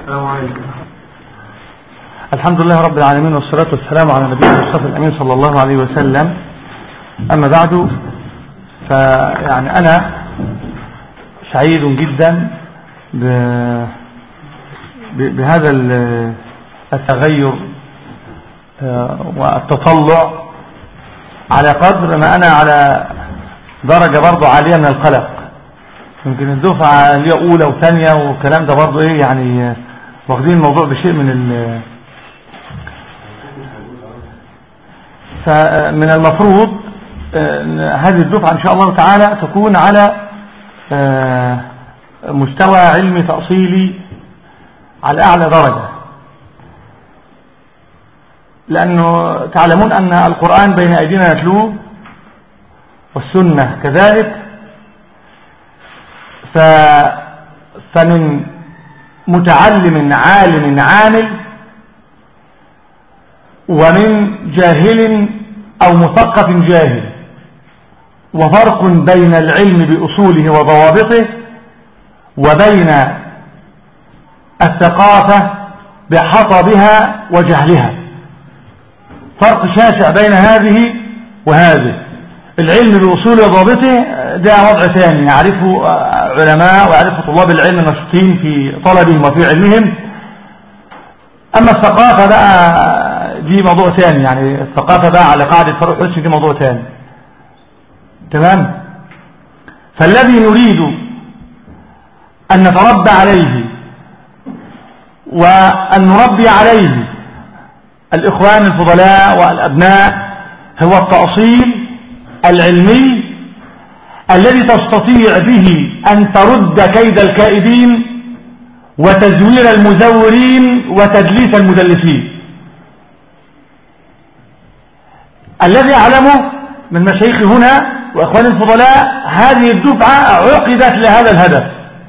السلام عليكم. الحمد لله رب العالمين، والصلاة والسلام على نبينا المصطفى الأمين صلى الله عليه وسلم. أما بعد، فيعني أنا سعيد جدا بهذا التغير والتطلع، على قدر ما أنا على درجة برضو عالية من القلق. يمكن الدفعة اللي هي أولى وثانية والكلام ده برضو يعني واخدين الموضوع بشيء فمن المفروض هذه الدفعة إن شاء الله تعالى تكون على مستوى علمي تأصيلي على أعلى درجة، لأنه تعلمون أن القرآن بين أيدينا نتلوه والسنة كذلك، فمن متعلم عالم عامل ومن جاهل أو مثقف جاهل، وفرق بين العلم بأصوله وضوابطه وبين الثقافة بحطبها وجهلها. فرق شاسع بين هذه وهذه. العلم بأصوله وضوابطه ده وضع ثاني يعرفه علماء ويعرفه طلاب العلم النشطين في طلبهم وفي علمهم. أما الثقافة بقى دي موضوع ثاني، يعني الثقافة بقى على قاعدة فرق حسن دي موضوع ثاني. تمام؟ فالذي نريد أن نتربى عليه وأن نربي عليه الإخوان الفضلاء والأبناء هو التأصيل العلمي الذي تستطيع به أن ترد كيد الكائدين وتزوير المزورين وتدليس المدلسين. الذي أعلمه من مشايخي هنا وإخوان الفضلاء، هذه الدفعة عقدت لهذا الهدف،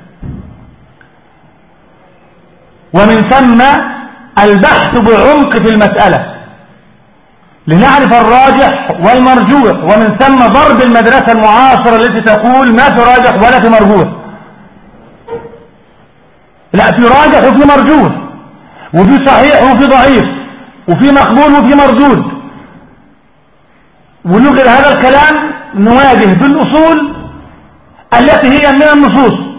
ومن ثم البحث بعمق في المسألة لنعرف الراجح والمرجوح، ومن ثم ضرب المدرسة المعاصرة التي تقول ما في راجح ولا في مرجوح. لا، في راجح وفي مرجوح، وفي صحيح وفي ضعيف، وفي مقبول وفي مردود. ونقل هذا الكلام نواجه بالأصول التي هي من النصوص.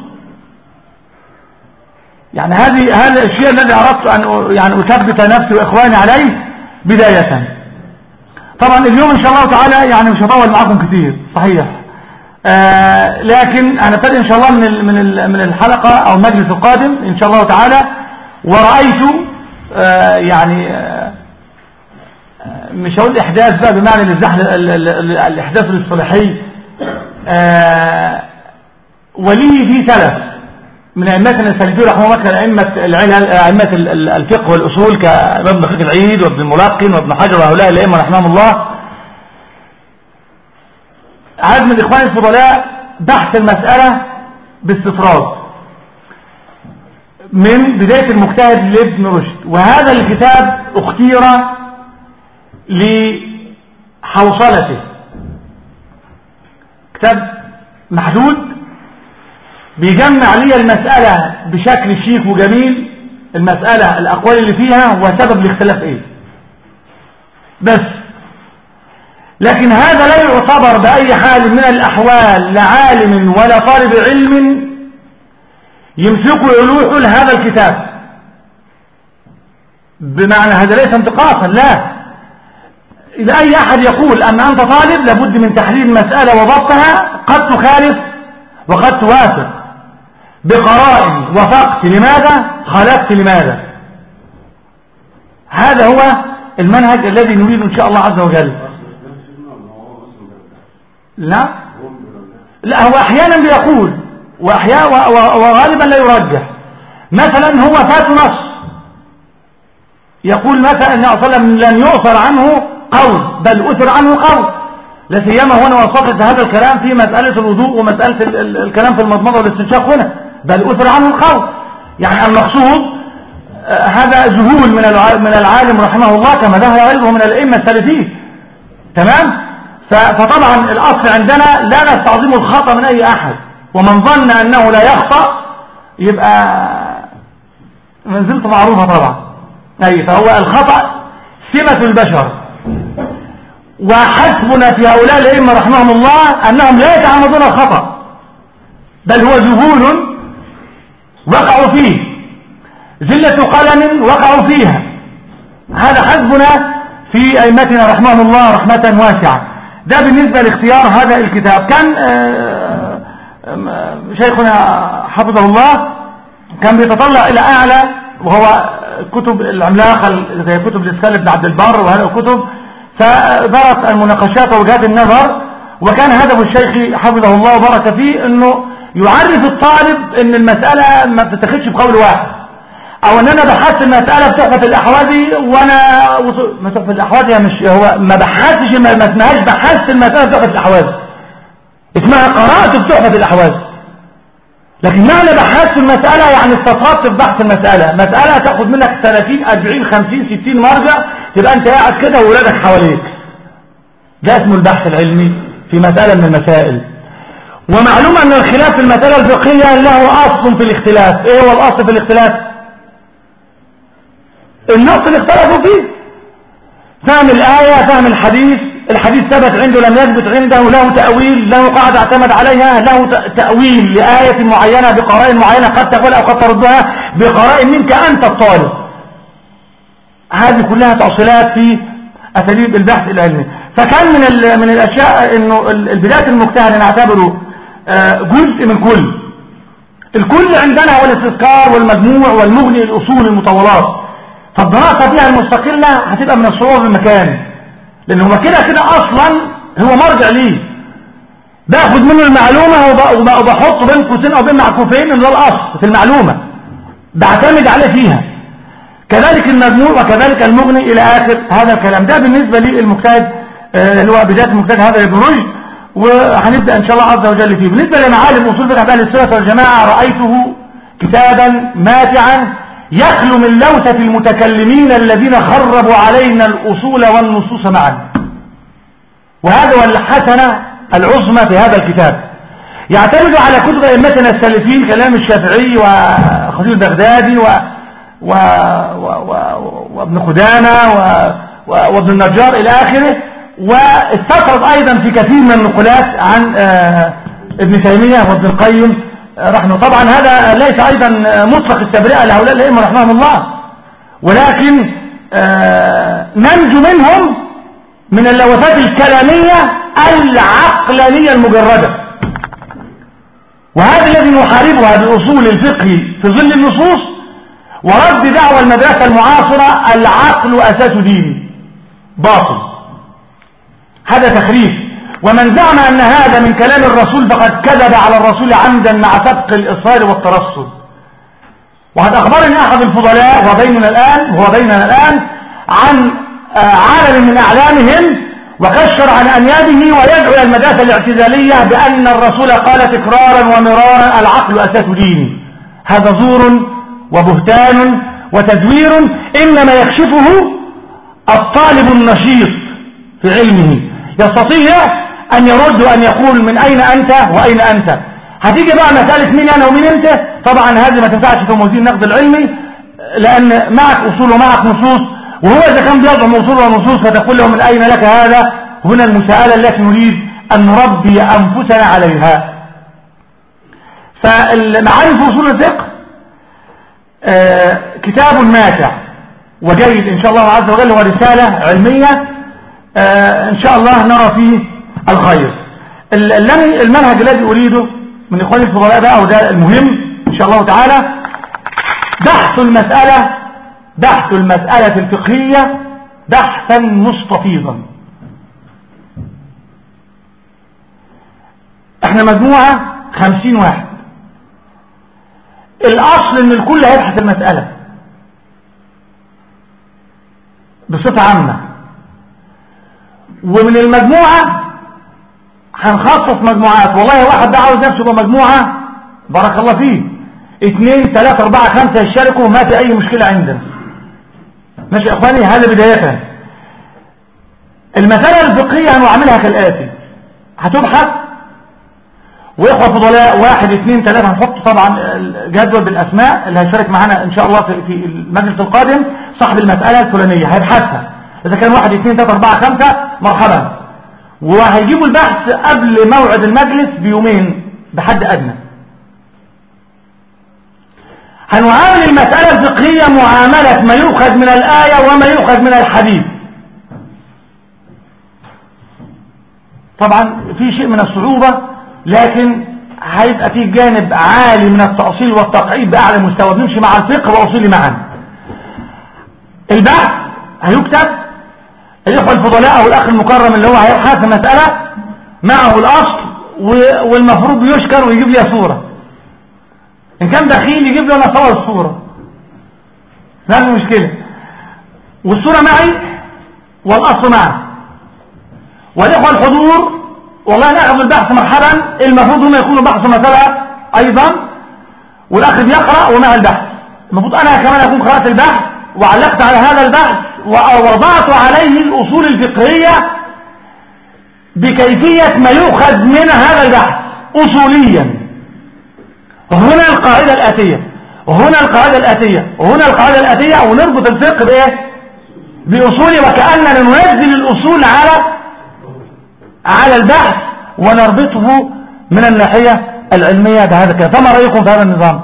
يعني هذا الشيء الذي أردت أن يعني أثبت نفسي وإخواني عليه بداية. طبعا اليوم إن شاء الله تعالى يعني مش هطول معكم كثير صحيح، لكن هنبتدي إن شاء الله من الحلقة أو المجلس القادم إن شاء الله تعالى. ورأيت يعني مش هقول إحداث بقى بمعنى الإحداث الاصطلاحي، ولي في سلف من أئمتنا السلفيين رحمه الله أئمة الفقه والأصول كابن دقيق العيد وابن الملقن وابن حجر وهؤلاء الأئمة رحمهم الله. عدد من الإخوان الفضلاء بحث المسألة باستطراد من بداية المجتهد لابن رشد، وهذا الكتاب اختير لحوصلته. كتاب محدود بيجمع لي المسألة بشكل شيك وجميل، المسألة الأقوال اللي فيها وسبب الاختلاف ايه بس. لكن هذا لا يعتبر بأي حال من الأحوال لعالم ولا طالب علم يمسك يلوح لهذا الكتاب، بمعنى هذا ليس انتقاصا، لا. إذا أي أحد يقول أن أنت طالب لابد من تحليل المسألة وضبطها، قد تخالف وقد توافق بقرائن، وفقت لماذا خالفت لماذا. هذا هو المنهج الذي نريد إن شاء الله عز وجل. لا هو أحيانا بيقول وغالبا لا يرجح. مثلا هو فات نص يقول مثلا أن صلى الله عليه وسلم لن يؤثر عنه قول بل أثر عنه قول، لا سيما هنا وصفت هذا الكلام في مسألة الوضوء ومسألة الكلام في المضمضة والاستنشاق هنا، بل أثر عنه القول. يعني المقصود هذا ذهول من العالم رحمه الله كما ذهل غيره من الأئمة السلفيين. تمام؟ فطبعا الأصل عندنا لا نستعظم الخطأ من أي أحد، ومن ظن أنه لا يخطأ يبقى منزلته معروفة طبعا. أي فهو الخطأ سمة البشر، وحسبنا في هؤلاء الأئمة رحمهم الله أنهم لا يتعمدون الخطأ، بل هو جهول وقعوا فيه، زلة قلم وقعوا فيها. هذا حسبنا في أئمتنا رحمهم الله رحمة واسعة. ده بالنسبة لاختيار هذا الكتاب. كان شيخنا حفظه الله كان بيتطلع إلى أعلى، وهو كتب العملاقة زي كتب الإسكال بن عبد البر وهذه الكتب، فدارت المناقشات ووجهات النظر. وكان هدف الشيخ حفظه الله وبارك فيه أنه يعرف الطالب أن المسألة ما بتتخذش بقول واحد، او ان انا بحثت المسألة في تحفة الاحوذي وانا ما تحفة الاحوذي مش هو ما بحثتش، ما اسمهاش بحثت المسألة في تحفة الاحوذي، اسمها قرأت في تحفة الاحوذي. لكن معنى بحثت المسألة يعني استطردت في بحث المسألة، مسألة تاخد منك 30 40 50 60 مرجع، تبقى انت قاعد كده وولادك حواليك. ده اسمه البحث العلمي في مسألة من المسائل. ومعلوم ان الخلاف في المسألة الفقهية له اصل في الاختلاف. ايه هو الاصل في الاختلاف؟ النص اللي اختلفوا فيه، فهم الآية، فهم الحديث. الحديث ثبت عنده لم يثبت عنده، له تأويل، له قاعدة اعتمد عليها، له تأويل لآية معينة بقرائن معينة قد تقول أو قد تردها بقرائن منك أنت الطالب. هذه كلها تأصيلات في أساليب البحث العلمي. فكان من الأشياء إنه البداية المجتهد نعتبره جزء من الكل عندنا هو الاستذكار والمجموع والمغني الأصول المطولات. فالدراسة فيها المستقلة هتبقى من الصعوبة بالمكان، لأنه هو كده أصلا هو مرجع ليه، باخد منه المعلومة وبحط بين قوسين أو بين معكوفين إن ده الأصل في المعلومة، بعتمد عليه فيها. كذلك المجموع وكذلك المغني إلى آخر هذا الكلام. ده بالنسبة للمجتهد اللي هو بداية المجتهد هذا ابن رشد، وهنبدأ إن شاء الله عز وجل فيه. بالنسبة لمعالم أصول فقه أهل السنة والجماعة، رأيته كتابا ماتعا يخلو من لوثة المتكلمين الذين خربوا علينا الأصول والنصوص معا. وهذا هو الحسنة العظمى في هذا الكتاب. يعتمد على كتب أئمتنا السلفين، كلام الشافعي وخطيب البغدادي وابن قدامة وابن النجار إلى آخره، واستطرد أيضا في كثير من النقولات عن ابن تيمية وابن القيم رحمه. طبعا هذا ليس أيضا مطلق التبرئة لهؤلاء الأئمة رحمهم الله، ولكن ننجو منهم من اللوثات الكلامية العقلانية المجردة، وهذا الذي نحاربها بأصول الفقه في ظل النصوص ورد دعوى المدرسة المعاصرة العقل أساس ديني باطل. هذا تخريف، ومن زعم أن هذا من كلام الرسول فقد كذب على الرسول عمدا مع سبق الإصرار والترصد. وقد أخبرني أحد الفضلاء وهو بيننا الآن عن عالم من أعلامهم وكشر عن أنيابه ويدعو إلى المدرسة الاعتزالية بأن الرسول قال تكرارا ومرارا العقل أساس ديني. هذا زور وبهتان وتزوير إنما يكشفه الطالب النشيط في علمه، يستطيع أن يرد وأن يقول من أين أنت وأين أنت. هتيجي بقى مسألة مين أنا ومين أنت، طبعا هذه ما تنفعش في موازين النقد العلمي، لأن معك أصول ومعك نصوص، وهو إذا كان بيضم أصول ونصوص فتقول له من أين لك هذا. هنا المساءلة التي نريد أن نربي أنفسنا عليها. فالمعارف في أصول الفقه كتاب ماتع وجيد إن شاء الله عز وجل، ورسالة علمية إن شاء الله نرى فيه الخير. المنهج الذي أريده من إخواني الفضلاء بقى، وده المهم إن شاء الله تعالى، بحث المسألة الفقهية بحثا مستفيضا. احنا مجموعة 50 واحد، الأصل ان الكل هيبحث المسألة بصفة عامة، ومن المجموعة هنخصص مجموعات. والله واحد ده عاوز نفسه بمجموعة بارك الله فيه، 2 3 4 5 يشاركوا، ما في أي مشكلة عندنا. ماشي يا إخواني. هذا بداية المسألة الفقهية هنعملها كالآتي: هتبحث واخوة فضلاء 1 2 3 هنحط طبعا جدول بالاسماء اللي هيشارك معانا ان شاء الله في المجلس القادم صاحب المسألة الفلانية هيبحثها، اذا كان 1 2 3 4 5 مرحبا، وهيجيبوا البحث قبل موعد المجلس بيومين بحد ادنى. هنعامل المسألة الفقهية معاملة ما يؤخذ من الآية وما يؤخذ من الحديث. طبعا في شيء من الصعوبة، لكن هيبقى فيه جانب عالي من التأصيل والتقعيد بأعلى مستوى، بنمشي مع الفقه وأصيل معا. البحث هيكتب، الإخوة الفضلاء أو الأخ المكرم اللي هو هيبحث المسألة معه الأصل، والمفروض يشكر ويجيب لي صورة، إن كان دخيل يجيب لي أنا صور الصورة، لا مشكلة، والصورة معي والأصل معي، والإخوة الحضور والله نأخذ البحث مرحبا، المفروض هم يكونوا بحث مسألة أيضا، والأخ بيقرأ ومع البحث، المفروض أنا كمان أكون قرأت البحث وعلقت على هذا البحث ووضعت عليه الأصول الفقهية بكيفية ما يؤخذ من هذا البحث أصوليا. هنا القاعدة الآتية وهنا القاعدة الآتية وهنا القاعدة الآتية، ونربط الفقه بإيه؟ بأصوله، وكأننا ننزل الأصول على البحث ونربطه من الناحية العلمية بهذا الكلام. فما رأيكم في هذا النظام؟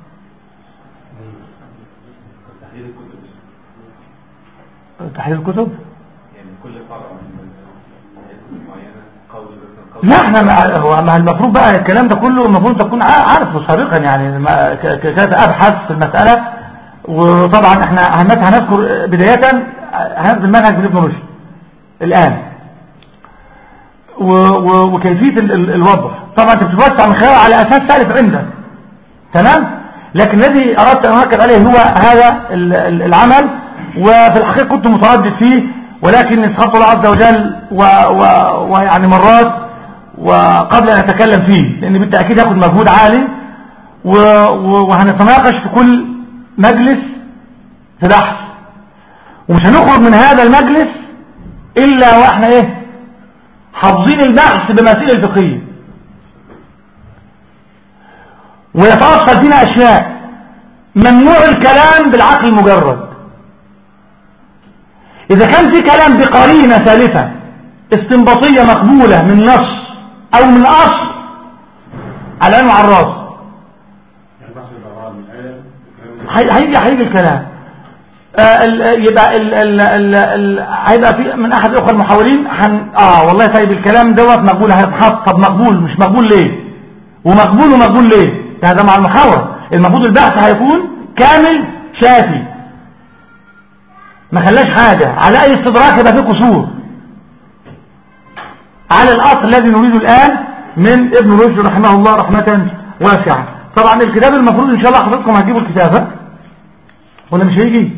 تحليل الكتب يعني كل فرع معينة قول لا احنا مع المفروض بقى الكلام ده كله المفروض تكون عارفه سابقا، يعني كانت ابحث في المسألة. وطبعا احنا هنذكر بداية هنذكر المنهج من ابن رشد الآن وكيفية الوضع. طبعا انت بتوسع من خلاله على اساس ثالث عندك، تمام، لكن الذي اردت ان اؤكد عليه هو هذا العمل، وفي الحقيقة كنت متردد فيه، ولكن اسخط الله عز وجل ويعني مرات وقبل ان اتكلم فيه، لان بالتأكيد هاخد مجهود عالي وهنتناقش في كل مجلس في بحث، ومش هنخرج من هذا المجلس الا واحنا ايه حافظين البحث بمسائل الفقهية، ويتأصل فينا اشياء. ممنوع الكلام بالعقل المجرد، اذا كان في كلام بقرينة ثالثة استنباطية مقبولة من نص او من اصل على انه على الراس هيجي الكلام. يبقى هيبقى في من احد الاخوه المحاورين والله طيب الكلام دوت مقبول هيتحط، طب مقبول مش مقبول ليه؟ ومقبول ليه؟ هذا مع المحاورة. المفروض البحث هيكون كامل شافي، ما خلاش حاجة على اي استدراك يبقى فيه قصور على الاصل الذي نريده الان من ابن رشد رحمه الله رحمة واسعة. طبعا الكتاب المفروض ان شاء الله حضراتكم هتجيبوا الكتاب ولا مش هيجي؟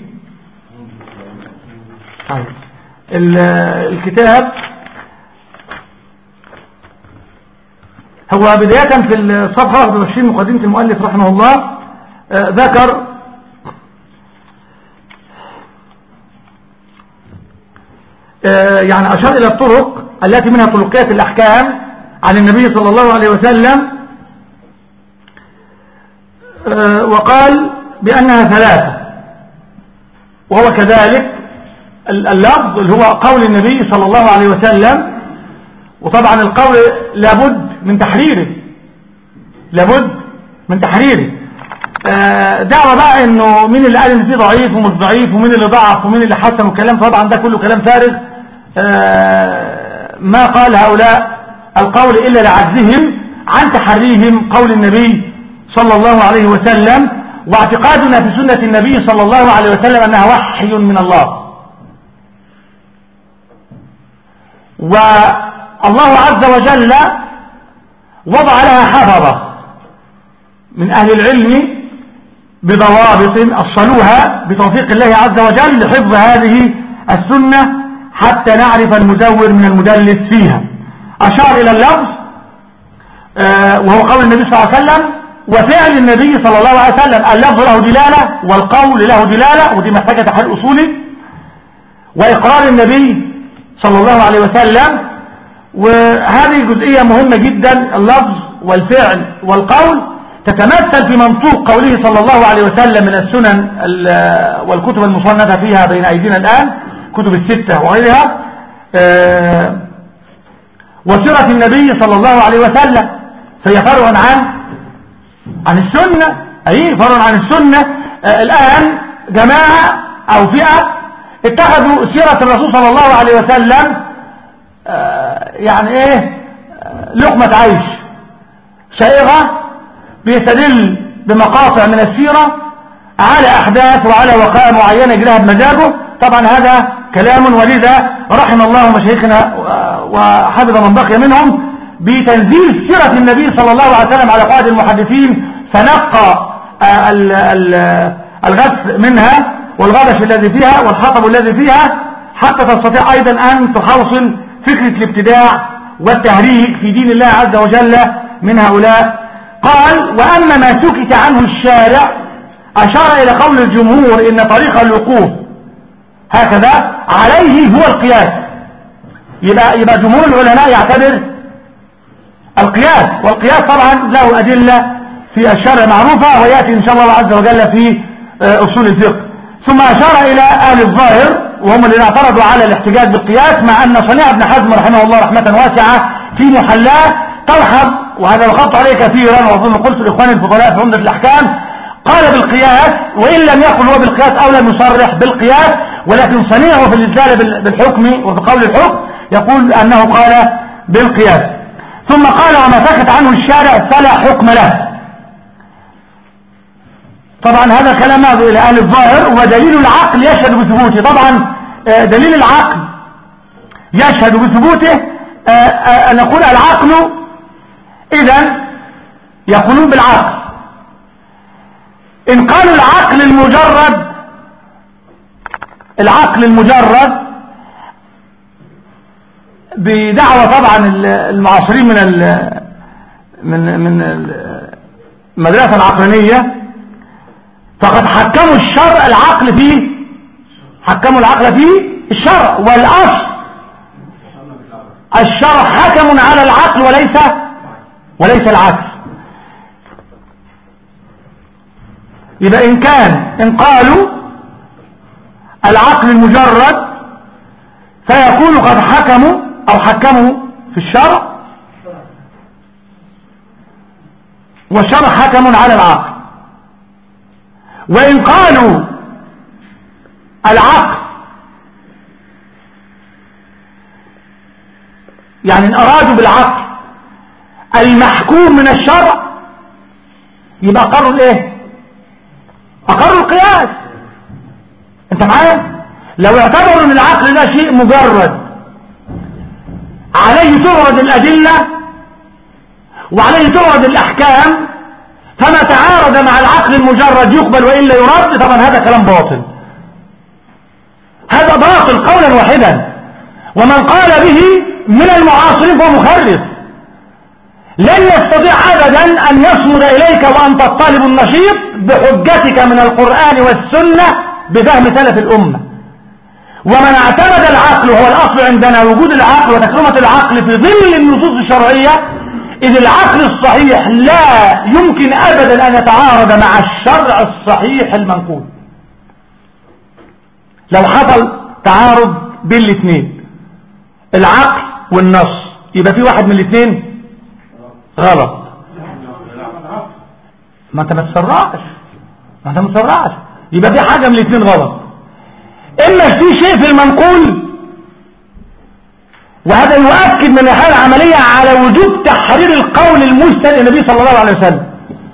طيب الكتاب هو بداية في الصفحة 21 مقدمة المؤلف رحمه الله ذكر يعني أشار إلى الطرق التي منها طرقية الأحكام عن النبي صلى الله عليه وسلم، وقال بأنها ثلاثة، وهو كذلك اللفظ اللي هو قول النبي صلى الله عليه وسلم. وطبعا القول لابد من تحريره، دعوة بقى انه مين اللي قال ان فيه ضعيف ومش ضعيف ومين اللي ضعف ومين اللي حسن والكلام، طبعا ده كله كلام فارغ. ما قال هؤلاء القول الا لعجزهم عن تحريهم قول النبي صلى الله عليه وسلم، واعتقادنا في سنة النبي صلى الله عليه وسلم انها وحي من الله. والله عز وجل وضع لها حفظة من أهل العلم بضوابط أصلوها بتوفيق الله عز وجل لحفظ هذه السنة حتى نعرف المزور من المدلس فيها. أشار إلى اللفظ وهو قول النبي صلى الله عليه وسلم وفعل النبي صلى الله عليه وسلم. اللفظ له دلالة والقول له دلالة، ودي محتاجة تحرير أصولي، وإقرار النبي صلى الله عليه وسلم، وهذه جزئية مهمة جدا. اللفظ والفعل والقول تتمثل في منطوق قوله صلى الله عليه وسلم من السنن والكتب المصنفة فيها بين أيدينا الآن، كتب الستة وغيرها، وسيرة النبي صلى الله عليه وسلم، فهي فرع عن السنة، أي فرع عن السنة. الآن جماعة أو فئة اتخذوا سيرة الرسول صلى الله عليه وسلم يعني ايه لقمة عيش شائغة، بيستدل بمقاطع من السيرة على أحداث وعلى وقائع معينة يجريها بمزاجه. طبعا هذا كلام، ولذا رحم الله مشايخنا وحفظ من بقي منهم بتنزيل سيرة النبي صلى الله عليه وسلم على قواعد المحدثين، فنقى الغث منها والغبش الذي فيها والحطب الذي فيها، حتى تستطيع أيضا أن تحوصل فكرة الابتداع والتهريج في دين الله عز وجل من هؤلاء. قال: وأما ما سكت عنه الشارع، أشار إلى قول الجمهور إن طريق الوقوف هكذا عليه هو القياس. يبقى جمهور العلماء يعتبر القياس، والقياس طبعا له أدلة في الشرع معروفة، ويأتي إن شاء الله عز وجل في أصول الفقه. ثم أشار إلى أهل الظاهر وهم الذين اعترضوا على الاحتجاج بالقياس، مع أن صنيع ابن حزم رحمه الله رحمة واسعة في محلاه تلحظ، وهذا وقفت عليه كثيرا وأظن قلت لإخواني الفضلاء في عمدة الأحكام، قال بالقياس وإن لم يقل هو بالقياس أو لم يصرح بالقياس، ولكن صنيعه في الإدلال بالحكم وفي قول الحكم يقول أنه قال بالقياس. ثم قال: وما سكت عنه الشارع فلا حكم له. طبعا هذا كلام إلى أهل الظاهر، ودليل العقل يشهد بثبوته. طبعا دليل العقل يشهد بثبوته، أن نقول العقل، إذن يقولون بالعقل. إن قالوا العقل المجرد بدعوة طبعا المعاصرين من المدرسة العقلانية، فقد حكموا الشرع العقل فيه، حكموا العقل فيه الشرع، والأصل الشرع حكم على العقل وليس العكس. يبقى إن قالوا العقل المجرد فيكون قد حكموا في الشرع، والشرع حكم على العقل. وإن قالوا العقل يعني إن أرادوا بالعقل المحكوم من الشرع، يبقى أقروا الإيه؟ أقروا القياس. أنت معايا؟ لو اعتبروا أن العقل ده شيء مجرد عليه تعرض الأدلة وعليه تعرض الأحكام، فما تعارض مع العقل المجرد يقبل وإلا يرد. طبعا هذا كلام باطل، هذا باطل قولا واحدا. ومن قال به من المعاصرين فهو مخرف، لن يستطيع أبدا أن يصمد إليك وأنت الطالب النشيط بحجتك من القرآن والسنة بفهم سلف الأمة. ومن اعتمد العقل، وهو الأصل عندنا وجود العقل وتكرمة العقل في ظل النصوص الشرعية، إذ العقل الصحيح لا يمكن أبدا أن يتعارض مع الشرع الصحيح المنقول. لو حصل تعارض بين الاثنين، العقل والنص، يبقى في واحد من الاثنين غلط. ما انت ما تسرعش، يبقى في حاجة من الاثنين غلط. اما في شيء في المنقول، وهذا يؤكد من الناحية العملية على وجوب تحرير القول المسند النبي صلى الله عليه وسلم،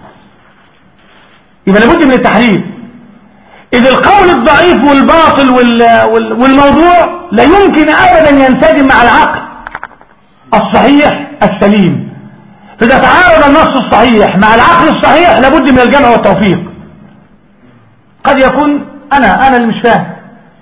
يبقى لابد من التحرير. إذ القول الضعيف والباطل والموضوع لا يمكن أبدا ينسجم مع العقل الصحيح السليم. فإذا تعارض النص الصحيح مع العقل الصحيح لابد من الجمع والتوفيق. قد يكون أنا اللي مش فاهم،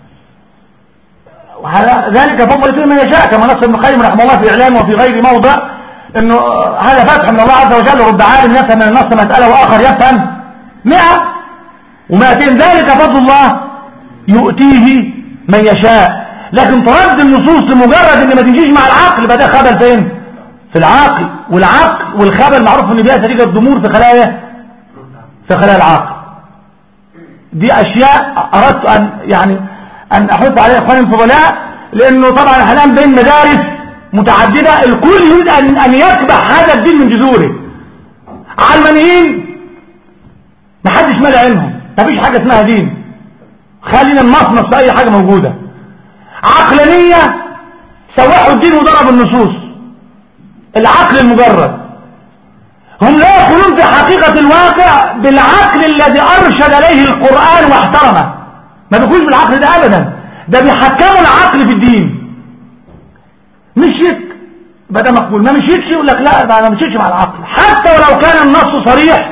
ذلك فضل فيه من يشاء، كما نص ابن القيم رحمه الله في إعلامه وفي غير موضع، انه هذا فتح من الله عز وجل. رب عالم يفهم من النص مسألة وآخر يفهم 100 و200. ذلك فضل الله يؤتيه من يشاء. لكن ترد النصوص لمجرد ان ما تجيش مع العقل يبقى ده خبل فين؟ في العقل. والعقل والخبل معروف ان بيها نتيجه ضمور في خلايا العقل. دي اشياء اردت ان احث عليها اخواني الفضلاء، لانه طبعا الان بين مدارس متعدده الكل يريد ان يكبح هذا الدين من جذوره. علمانيين محدش مال علمهم، مفيش حاجه اسمها دين، خلينا نمصمص في اي حاجه موجوده. عقلانيه سوحوا الدين وضربوا النصوص، العقل المجرد. هم لا يقولون في حقيقه الواقع بالعقل الذي ارشد اليه القران واحترمه، ما بيقولش بالعقل ده ابدا، ده بيحكموا العقل في الدين. مشيت بدل مقبول، ما مشيتش يقول لك لا ما مشيتش مع العقل، حتى ولو كان النص صريح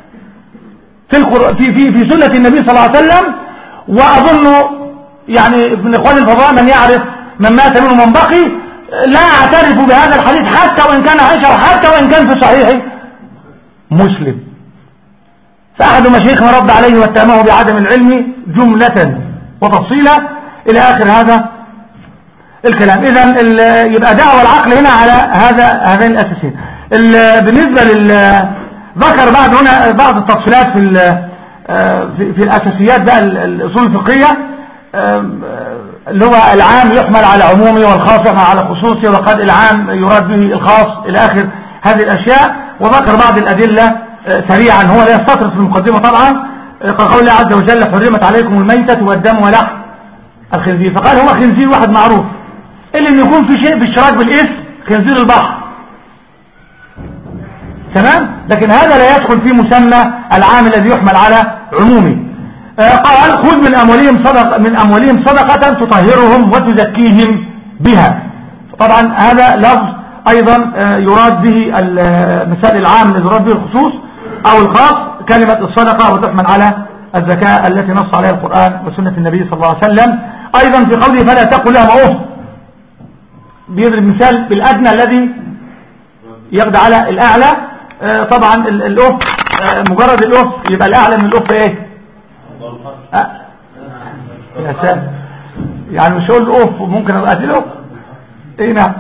في سنة النبي صلى الله عليه وسلم. وأظن يعني ابن إخوان الفضاء من يعرف من مات منه من بقي لا أعترف بهذا الحديث حتى وإن كان عائشة وحتى وإن كان في صحيح مسلم. فأحد مشايخنا رد عليه واتهمه بعدم العلم جملة وتفصيلا إلى آخر هذا الكلام. إذن يبقى دعوة العقل هنا على هذين الأساسين. بالنسبة ذكر بعد هنا بعض التفصيلات في الأساسيات بقى الأصول الفقهية، اللي هو العام يحمل على عمومي والخاص يحمل على خصوصي، وقد العام يراد به الخاص إلى آخر هذه الأشياء. وذكر بعض الأدلة سريعا، هو لا يستطرد في المقدمة طبعا، كقول الله عز وجل حرمت عليكم الميتة والدم ولحم الخنزير، فقال هو خنزير واحد معروف، إلا أن يكون في شيء بالاشتراك بالاسم خنزير البحر، تمام، لكن هذا لا يدخل في مسمى العام الذي يحمل على عمومي. قال خذ من أموالهم صدقة تطهرهم وتزكيهم بها. طبعا هذا لفظ أيضا يراد به مثال العام الذي يراد به الخصوص أو الخاص، كلمة الصدقة وتحمل على الزكاة التي نص عليها القرآن وسنة النبي صلى الله عليه وسلم. أيضا في قوله فلا تقل لهم أف، بيضرب مثال بالأدنى الذي يقضي على الأعلى. طبعا الأف مجرد الأف يبقى الأعلى من الأف إيه؟ يا سلام، يعني مش هقول أف ممكن أبقى أدله إيه؟ نعم.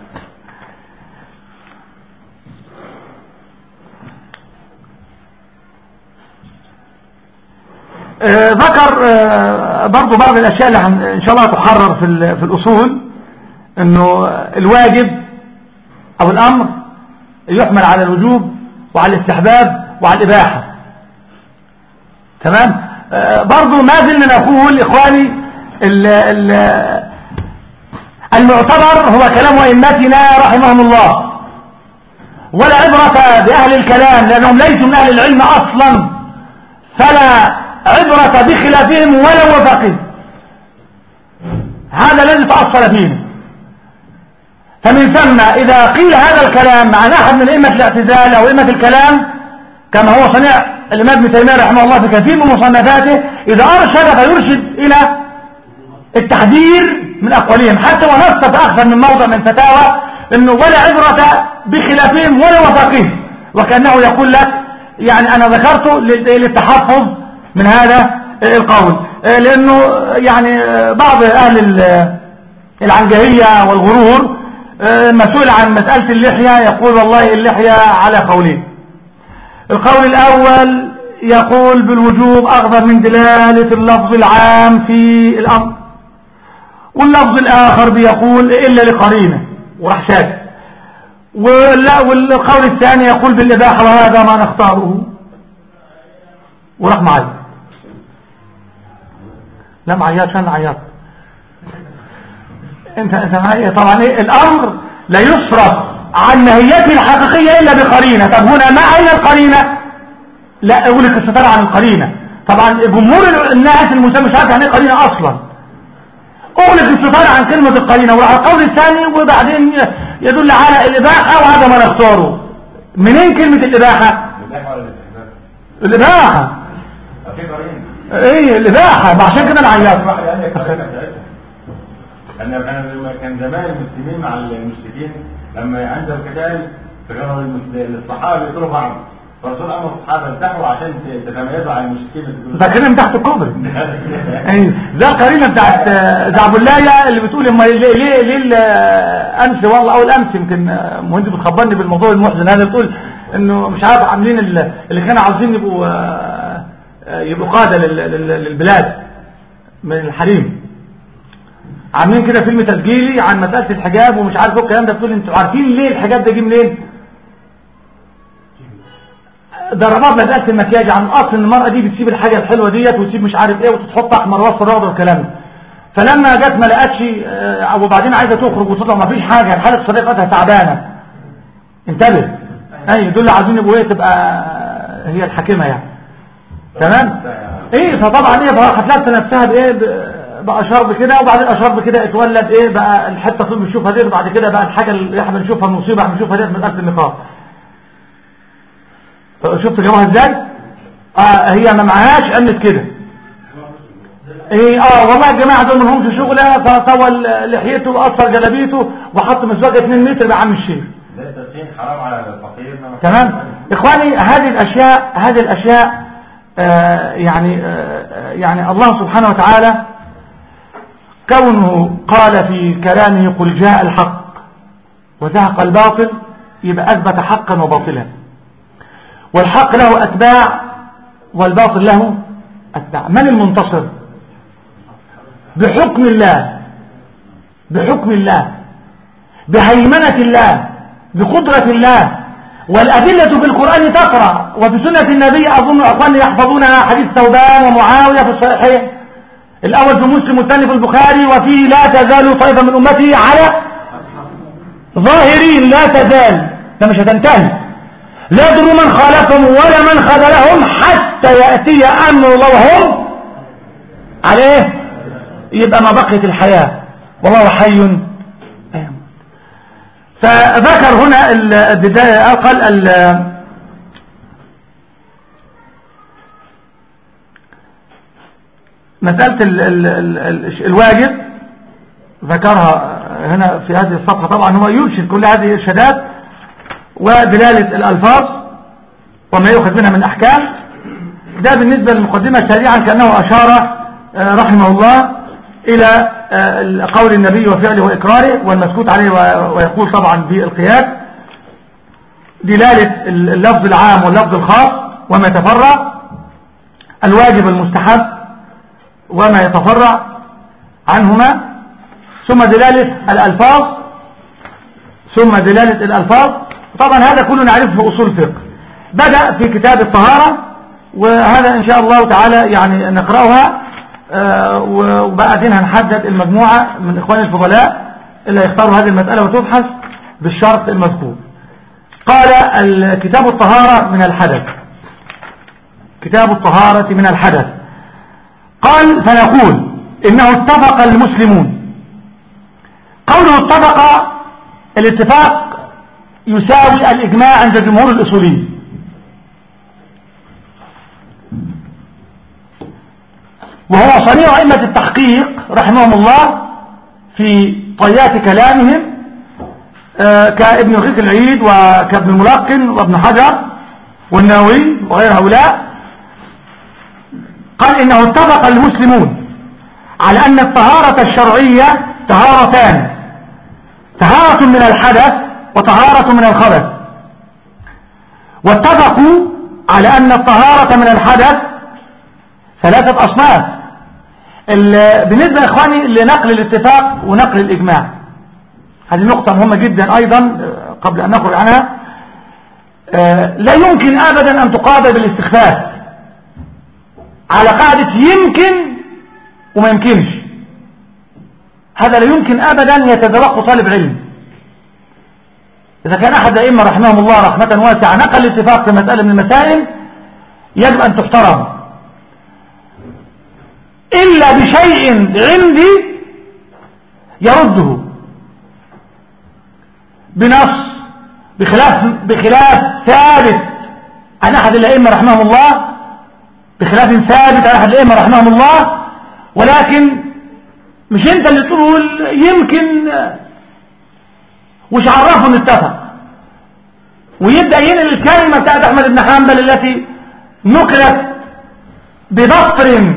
ذكر برضو بعض الأشياء اللي إن شاء الله تحرر في الأصول، إنه الواجب أو الأمر يحمل على الوجوب وعلى الاستحباب وعلى الإباحة، تمام. برضو ما زلنا نقول إخواني المعتبر هو كلام أئمتنا رحمهم الله، ولا عبرة بأهل الكلام لأنهم ليسوا من أهل العلم أصلا، فلا عبرة بخلافهم ولا وفقهم، هذا الذي تأصل فيه. فمن ثم إذا قيل هذا الكلام عن أحد من أئمة الاعتزال أو أئمة الكلام كما هو صنيع الإمام ابن تيمية رحمه الله في كثير من مصنفاته، إذا أرشد فيرشد إلى التحذير من أقوالهم، حتى ونص في أكثر من موضع من فتاوى إنه ولا عبرة بخلافهم ولا وفقهم، وكأنه يقول لك يعني أنا ذكرته للتحفظ من هذا القول، لأنه يعني بعض أهل العنجهية والغرور مسؤول عن مسألة اللحية يقول والله اللحية على قولين. القول الأول يقول بالوجوب أخذا من دلالة اللفظ العام في الأمر، واللفظ الآخر بيقول إلا لقرينة وراح شاك، والقول الثاني يقول بالإباحة وهذا ما نختاره وراح معي. لا معيات شان عيات انت معي. طبعا الامر لا يصرف عن نهيته الحقيقية الا بقرينة. طب هنا ما اين القرينة؟ لا اقول لك الستار عن القرينة. طبعا جمهور الناس المسلمين مش عارف يعني ايه قرينة اصلا، اقول لك الستار عن كلمة القرينة وراح القول الثاني وبعدين يدل على الاباحة وهذا ما نختاره. منين كلمة الاباحة؟ الاباحة ايه الاباحة، عشان كده نعيط. كان زمان المسلمين مع المشركين لما عند القتال تغيروا الصحابه يقتلوا بعض، الرسول امر الصحابه ارتاحوا عشان تتميزوا عن المشركين. فاكرين تحت الكوبري. ايوه ده القرينه بتاعت زعبلايه اللي بتقول ليه امس والله اول امس يمكن مهندس بتخبرني بالموضوع المحزن هذا، بتقول انه مش عارف عاملين اللي كانوا عاوزين يبقوا قاده للبلاد من الحريم، عاملين كده فيلم تسجيلي عن مساله الحجاب ومش عارف ايه الكلام ده. بتقول انتوا عارفين ليه الحجاب ده جه منين؟ ضربات مساله المكياج، عن اصل ان المراه دي بتسيب الحاجه الحلوه ديت وتسيب مش عارف ايه وتتحط احمر واصفر واخضر والكلام ده. فلما جت ما لقتش وبعدين عايزه تخرج وتطلع ما فيش حاجه، الحاله الاقتصاديه بتاعتها تعبانه. انتبه، اي دول اللي عايزين يبقوا ايه، تبقى هي الحاكمه يعني. تمام. ايه فطبعا ايه هتلاقي نفسها بايه بقى شرب كده، وبعدين اشرب كده اتولد ايه بقى الحته اللي بنشوفها دي، وبعد كده بقى الحاجه اللي احنا بنشوفها المصيبه احنا بنشوفها دي مساله النقاب. شفت جابوها ازاي؟ هي ما معهاش قامت كده ايه. والله يا جماعه دول ما لهمش شغله، فطول لحيته وقصر جلابيته وحط مسواك 2 متر بقى عم الشيخ. ده التدخين حرام على الفقير. تمام اخواني، هذه الاشياء يعني الله سبحانه وتعالى كونه قال في كلامه قل جاء الحق وزهق الباطل، يبقى اثبت حقا وباطلا، والحق له اتباع والباطل له اتباع. من المنتصر؟ بحكم الله، بحكم الله، بهيمنة الله، بقدرة الله. والأدلة في القرآن تقرأ وفي سنة النبي أظن أخواني يحفظونها، حديث ثوبان ومعاوية في الصحيحين، الأول في مسلم والثاني في البخاري، وفيه لا تزال طائفة من أمتي على ظاهرين، لا تزال، ده مش هتنتهي، لا يضر من خالفهم ولا من خذلهم حتى يأتي أمر الله وهم عليه. يبقى ما بقيت الحياة والله حي. فذكر هنا البداية قال مسألة الواجب ذكرها هنا في هذه الصفحة. طبعا هو يرشد كل هذه الإرشادات ودلالة الألفاظ وما يؤخذ منها من أحكام. ده بالنسبة للمقدمة سريعا، كأنه أشار رحمه الله إلى قول النبي وفعله وإقراره والمسكوت عليه، ويقول طبعا بالقياس دلالة اللفظ العام واللفظ الخاص وما يتفرع، الواجب المستحب وما يتفرع عنهما، ثم دلالة الألفاظ، ثم دلالة الألفاظ. طبعا هذا كله نعرفه في أصول الفقه. بدأ في كتاب الطهارة، وهذا إن شاء الله تعالى يعني نقرأها، وبعدين هنحدد المجموعة من إخوان الفضلاء اللي يختاروا هذه المسألة وتبحث بالشرط المذكور. قال كتاب الطهارة من الحدث، كتاب الطهارة من الحدث. قال فنقول إنه اتفق المسلمون. قوله اتفق، الاتفاق يساوي الإجماع عند جمهور الأصوليين، وهو صنيع أئمة التحقيق رحمهم الله في طيات كلامهم كابن رقيق العيد وكابن الملقن وابن حجر والنووي وغير هؤلاء. قال إنه اتفق المسلمون على أن الطهارة الشرعية طهارتان، طهارة من الحدث وطهارة من الخبث، واتفقوا على أن الطهارة من الحدث 3 أصناف. بالنسبة إخواني لنقل الاتفاق ونقل الإجماع، هذه نقطة مهمة جدا أيضا قبل أن نخرج عنها. لا يمكن أبدا أن تقابل بالاستخفاف على قاعدة يمكن وما يمكنش. هذا لا يمكن أبدا يتذوق طالب علم. إذا كان أحد الأئمة رحمهم الله رحمة واسعة نقل الاتفاق في مسألة من المسائل يجب أن تحترم، إلا بشيء عندي يرده بنص بخلاف ثابت عن أحد الأئمة رحمهم الله، بخلاف ثابت عن أحد الأئمة رحمهم الله. ولكن مش أنت اللي تقول يمكن وش عرفه نتفق. ويبدأ ينقل الكلمة بتاعت أحمد بن حنبل التي نقلت بضفر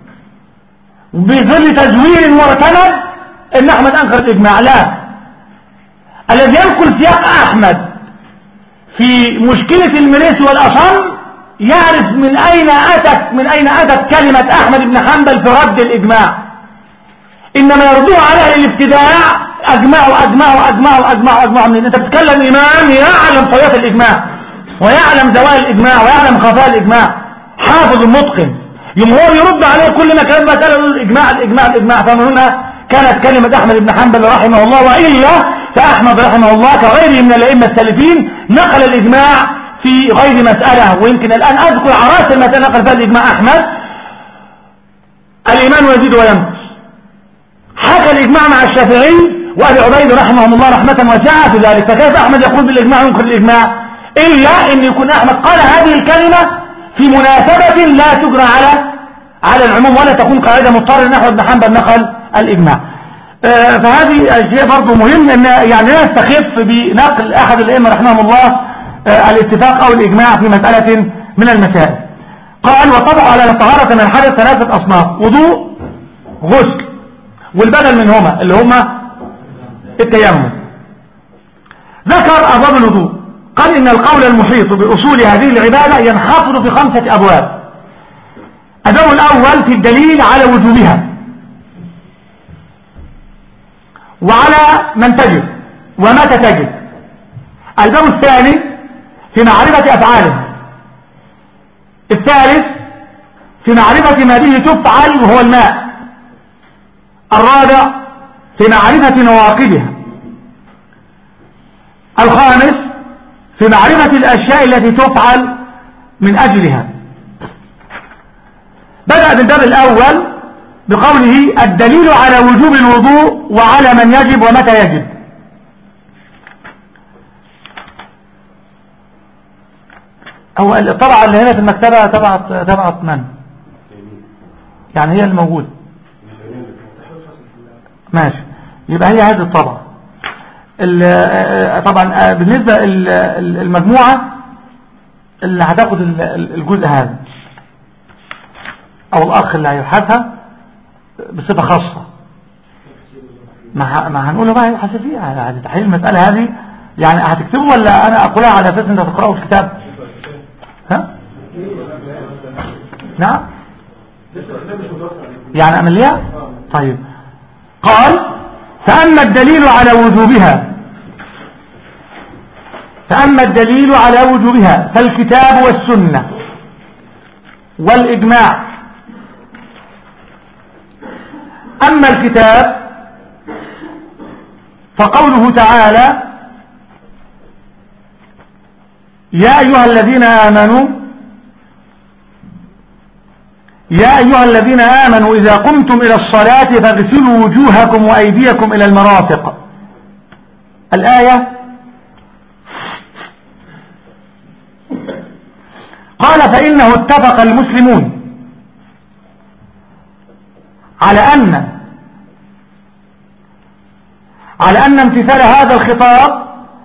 وبظل تزوير مرتبط ان احمد انكر الاجماع. لا، الذي ينقل سياق احمد في مشكلة المريسي والاصم يعرف من اين اتت كلمة احمد بن حنبل في رد الاجماع. انما يردوها على الابتداع اجمعوا من انت بتتكلم امام يعلم طويات الاجماع ويعلم زوال الاجماع ويعلم خفاء الاجماع، حافظ متقن، يوم هو يرد عليه كل ما كان مسألة الإجماع. فمن هنا كانت كلمة أحمد بن حنبل رحمه الله، وإلا فأحمد رحمه الله كغيره من الأئمة السالفين نقل الإجماع في غير مسألة. ويمكن الآن أذكر عراس المسألة نقل فيها الإجماع أحمد: الإيمان يزيد وينقص. حكى الإجماع مع الشافعي وأبي عبيد رحمهم الله رحمة واسعة في ذلك. فكيف أحمد يقول بالإجماع وينقل الإجماع؟ إلا أن يكون أحمد قال هذه الكلمة في مناسبة لا تجرى على العموم ولا تكون قاعدة مضطرة نحو ابن حنبل نقل الإجماع. فهذه أشياء برضو مهم أن يعني لا يستخف بنقل أحد الأئمة رحمهم الله الاتفاق أو الإجماع في مسألة من المسائل. قال: وطبع على الطهارة من الحدث 3 أصناف: وضوء، غسل، والبدل منهما اللي هما التيمم. ذكر أبواب الوضوء، قال إن القول المحيط بأصول هذه العبادة ينحصر في 5 أبواب. الباب الأول في الدليل على وجوبها وعلى من تجب ومتى تجب. الباب الثاني في معرفة أفعالها. الثالث في معرفة ما به تفعل وهو الماء. الرابع في معرفة نواقضها. الخامس في معرفة الأشياء التي تفعل من أجلها. بدأ بالباب الأول بقوله الدليل على وجوب الوضوء وعلى من يجب ومتى يجب. هو الطبعة اللي هنا في المكتبة طبعة من؟ يعني هي الموجودة. ماشي، يبقى هي هذه الطبعة. طبعا بالنسبة المجموعة اللي هتاخد الجزء هذا او الاخ اللي هيبحثها بصفة خاصة ما هنقوله بقى يبحث فيها يعني تحليل المسألة هذه. يعني هتكتبه ولا انا اقولها على اساس انت تقرأه في الكتاب؟ ها؟ نعم يعني اعمل ليها. طيب، قال: فأما الدليل على وجوبها فالكتاب والسنة والإجماع. أما الكتاب فقوله تعالى: يا أيها الذين آمنوا إذا قمتم إلى الصلاة فاغسلوا وجوهكم وأيديكم إلى المرافق. الآية. قال: فإنه اتفق المسلمون على أن امتثال هذا الخطاب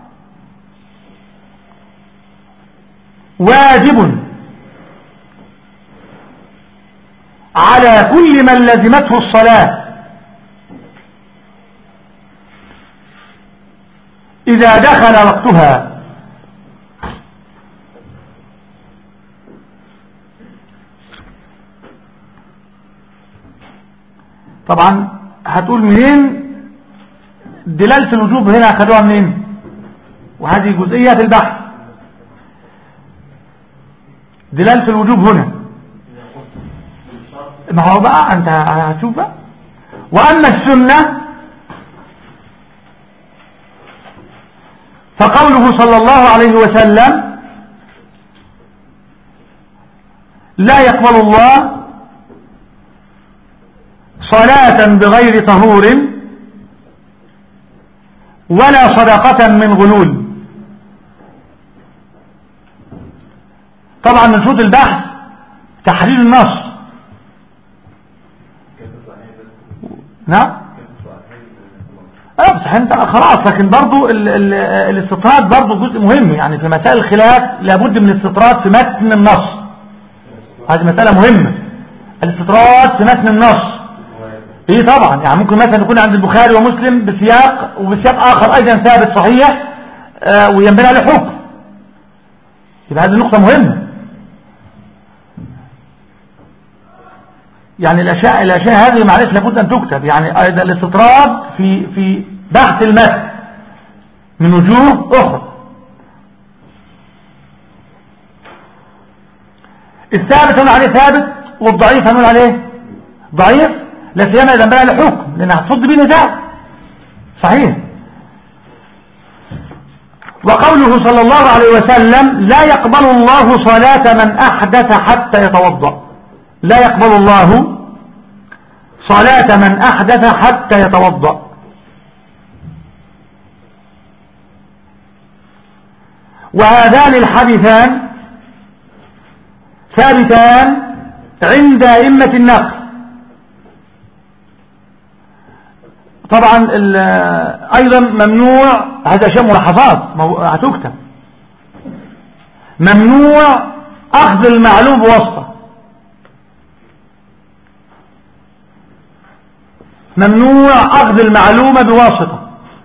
واجب على كل من لزمته الصلاة إذا دخل وقتها. طبعا هتقول منين دلالة الوجوب هنا؟ أخذوها منين؟ وهذه جزئية في البحث. دلالة الوجوب هنا ما هو بقى أنت هتشوف بقى. وأما السنة فقوله صلى الله عليه وسلم: لا يقبل الله صلاة بغير طهور ولا صدقة من غلول. طبعا من شروط البحث تحرير النص. نعم صحيح انت خلاص، لكن برضو الاستطراد برضو جزء مهم، يعني في مسائل الخلاف لابد من الاستطراد في متن النص، هذه مسألة مهمة، الاستطراد في متن النص. ايه طبعا، يعني ممكن مثلا يكون عند البخاري ومسلم بسياق وبسياق اخر ايضا ثابت صحيح وينبني عليه حكم، يبقى هذه نقطة مهمة. يعني الاشياء هذه معلش لابد ان تكتب، يعني ايضا الاستطراد في بحث المتن من وجوه اخرى. الثابت هنقول عليه ثابت، والضعيف هنقول عليه ضعيف، لا سيما اذا بقى له حكم، لانها هتصد بيه نزاع. صحيح. وقوله صلى الله عليه وسلم لا يقبل الله صلاة من احدث حتى يتوضأ، لا يقبل الله صلاة من احدث حتى يتوضأ. وهذان الحديثان ثابتان عند أئمة النقل. طبعا أيضا ممنوع، هذا شيء ملاحظات هتكتب، ممنوع أخذ المعلوم بواسطة، ممنوع أخذ المعلومة بواسطة.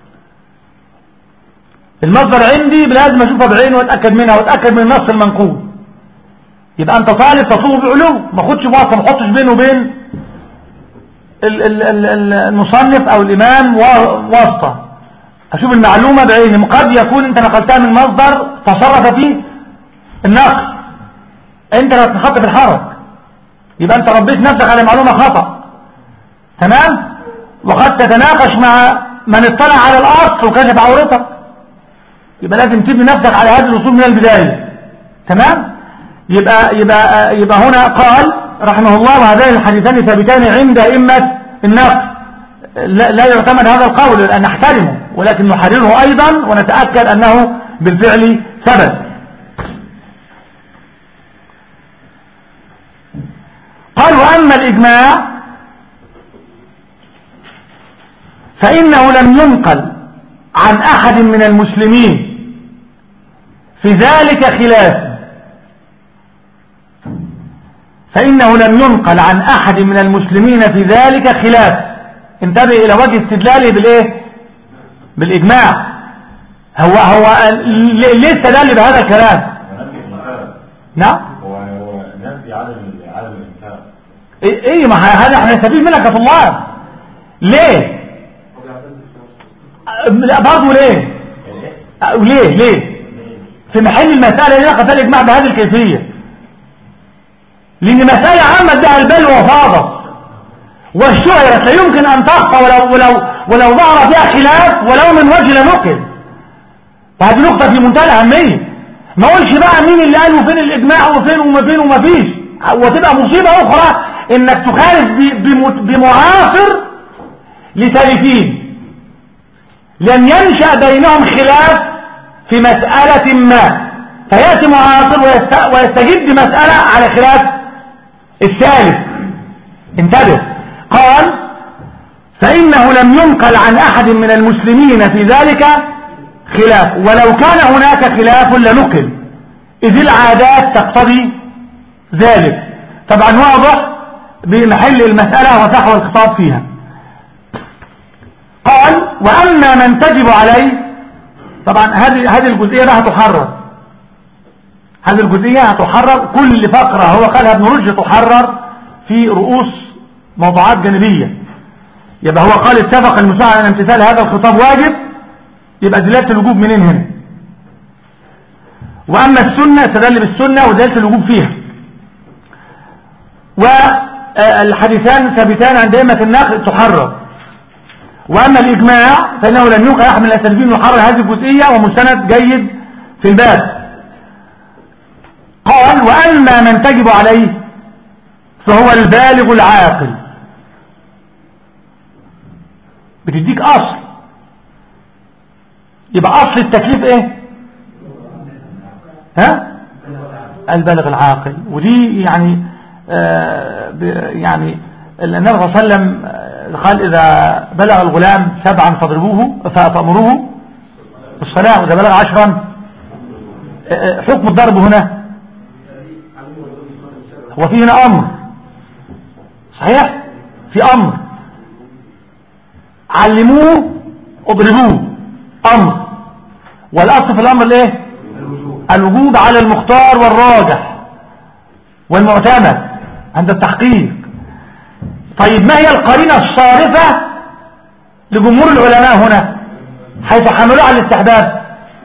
المصدر عندي لازم أشوفها بعيني وأتأكد منها وأتأكد من النص المنقول. يبقى أنت طالب تصوغ بعلوم، ما خدش بواسطة، ما خدش بينه وبين المصنف أو الإمام واسطة. أشوف المعلومة بعيني، قد يكون أنت نقلتها من مصدر تصرف فيه النقل، أنت لا تنخط في الحرج، يبقى أنت ربيت نفسك على معلومة خطأ. تمام. وقد تتناقش مع من اطلع على الأصل وكشف عورتك، يبقى لازم تبني نفسك على هذه الأصول من البداية. تمام. يبقى هنا قال رحمه الله وهذان الحديثان ثابتان عند أئمة النقل. لا يعتمد هذا القول لأن نحترمه، ولكن نحرره أيضا ونتأكد أنه بالفعل ثبت. قال وأما الإجماع فإنه لم ينقل عن أحد من المسلمين في ذلك خلاف، فإنه لم ينقل عن أحد من المسلمين في ذلك خلاف. انتبه إلى وجه استدلاله بالإيه؟ بالإجماع. هو ليه استدل بهذا الكلام؟ نعم. هو نفي عدم الإنكار. إيه ما هذا احنا نستفيد منك يا طلاب. ليه؟ برضه ليه؟ في محل المسألة ليه قتل الإجماع بهذه الكيفية؟ لأن مسألة عامة بها البلوى وفاضت والشهرة لا يمكن أن تخفى ولو ظهر فيها خلاف ولو من وجه لنقل. فهذه نقطة في منتهى الأهمية. ما اقولش بقى مين اللي قال وفين الإجماع وفين وما فيش، وتبقى مصيبة أخرى إنك تخالف بمعاصر لسالفين لن ينشأ بينهم خلاف في مسألة ما، فيأتي معاصر ويستجد مسألة على خلاف الثالث. انتبه. قال فإنه لم ينقل عن أحد من المسلمين في ذلك خلاف، ولو كان هناك خلاف لنقل إذ العادات تقتضي ذلك. طبعا واضح بمحل المسألة وفحوى الخطاب فيها. قال وأما من تجب عليه، طبعا هذه الجزئية بقى هتحرر، هذه الجزئية هتحرر، كل فقرة هو قالها ابن رشد تحرر في رؤوس موضوعات جانبية. يبقى هو قال اتفق المساعد على امتثال هذا الخطاب واجب، يبقى دلالة الوجوب منين هنا؟ وأما السنة استدل بالسنة ودلالة الوجوب فيها. والحديثان ثابتان عند أئمة النقل تحرر. وأما الإجماع فإنه لم ينقل أحد من الأسلافين يحرر هذه الجزئية ومستند جيد في الباب. قال وأما من تجب عليه فهو البالغ العاقل. بتديك أصل، يبقى أصل التكليف إيه؟ ها؟ البالغ العاقل. ودي يعني النبي صلى الله عليه وسلم قال إذا بلغ الغلام 7 فأمروه بالصلاة، وإذا بلغ 10 حكم الضرب هنا هو فيه هنا أمر صحيح، في أمر علموه اضربوه أمر، والأصل في الأمر الايه؟ الوجوب على المختار والراجح والمعتمد عند التحقيق. طيب ما هي القرينة الصارفة لجمهور العلماء هنا حيث حملوا على الاستحباب؟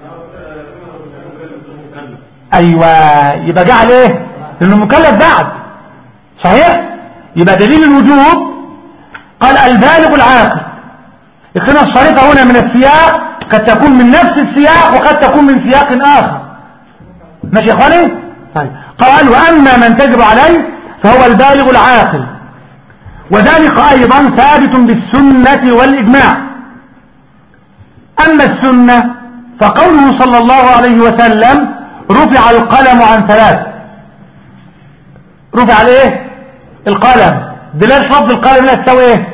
ايوه، يبقى جعل ايه؟ لانه مكلف بعد صحيح، يبقى دليل الوجوب قال البالغ العاقل. القرينة الصارفة هنا من السياق قد تكون من نفس السياق وقد تكون من سياق آخر، ماشي يا اخواني؟ طيب قال واما من تجب عليه فهو البالغ العاقل، وذلك ايضا ثابت بالسنة والاجماع. اما السنة فقوله صلى الله عليه وسلم رفع القلم عن 3. رفع الايه؟ القلم، دلالة لفظ القلم لا تساوي ايه؟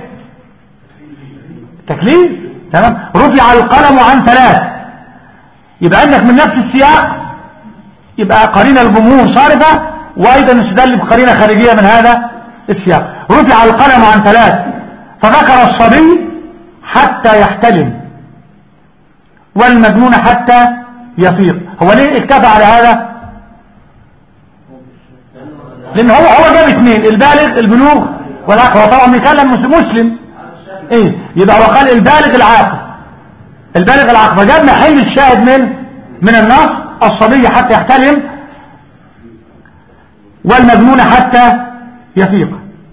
تكليف، تمام. رفع القلم عن 3، يبقى عندك من نفس السياق يبقى قرينة الجمهور صارفة، وايضا نستدل بقرينة خارجية من هذا السياق. رفع القلم عن 3 فذكر الصبي حتى يحتلم والمجنون حتى يفيق. هو ليه اكتفى على هذا؟ لان هو جاب 2، البالغ البلوغ والعقل، هو طبعا بيكلم مسلم ايه، يبقى هو قال البالغ العاقل، البالغ العاقل، فجاب محل الشاهد من النص الصبي حتى يحتلم والمجنون حتى يفيق.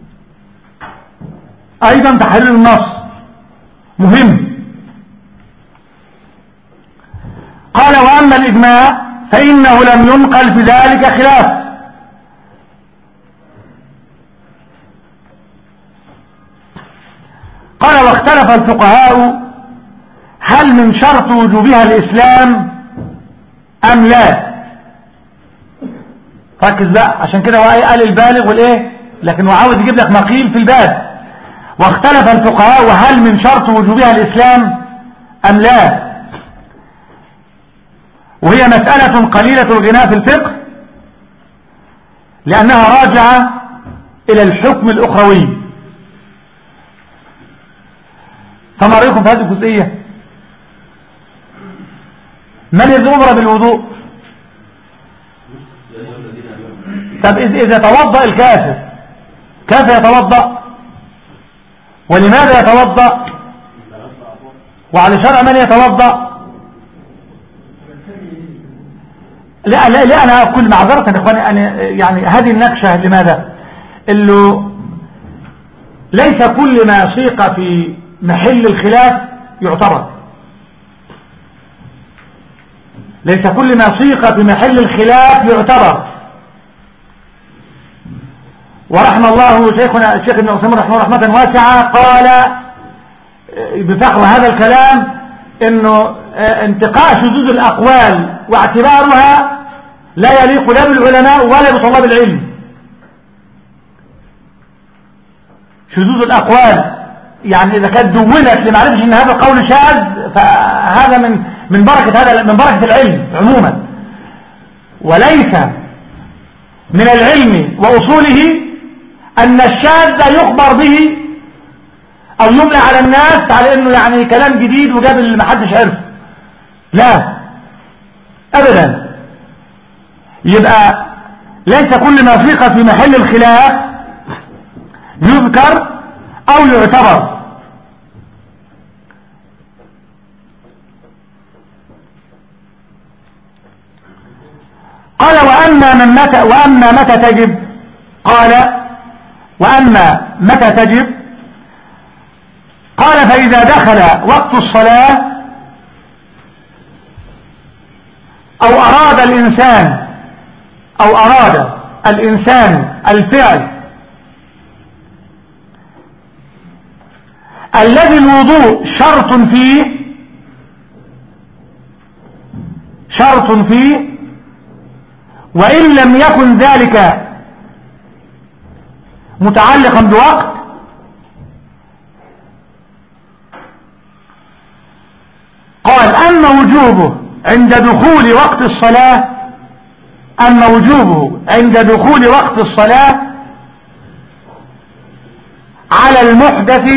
ايضا تحرير النص مهم. قال واما الاجماع فانه لم ينقل في ذلك خلاف. قال واختلف الفقهاء هل من شرط وجوبها الاسلام ام لا. ركز بقى، عشان كده هو قال البالغ والايه، لكن هو عاوز يجيب لك مقيل في الباب. واختلف الفقهاء وهل من شرط وجوبها الاسلام ام لا، وهي مسألة قليلة الغناء في الفقه لأنها راجعة إلى الحكم الأخروي. فما رأيكم في هذه الجزئية؟ من الذي أمر بالوضوء؟ طب إذا توضأ الكافر كيف يتوضأ؟ ولماذا يتوضأ؟ وعلى شرع من يتوضأ؟ لا أنا أقول معذرة يا إخواني، أنا يعني هذه النكشة لماذا؟ إنه ليس كل ما سيق في محل الخلاف يعتبر، ليس كل ما سيق في محل الخلاف يعتبر. ورحم الله شيخنا الشيخ ابن عثيمين رحمه رحمة واسعة قال بفحوى هذا الكلام انه انتقاء شذوذ الاقوال واعتبارها لا يليق لا بالعلماء ولا بطلاب العلم. شذوذ الاقوال يعني اذا كانت دونت لمعرفة ان هذا القول شاذ فهذا من بركة العلم عموما، وليس من العلم واصوله ان الشاذ يخبر به او يملى على الناس على انه يعني كلام جديد وجاب اللي محدش عرفه، لا ابدا. يبقى ليس كل ما فيق في محل الخلاف يذكر او يعتبر. قال واما متى تجب، قال واما متى تجب، قال فإذا دخل وقت الصلاة أو أراد الإنسان الفعل الذي الوضوء شرط فيه وإن لم يكن ذلك متعلقا بوقت أما وجوبه عند دخول وقت الصلاة على المحدث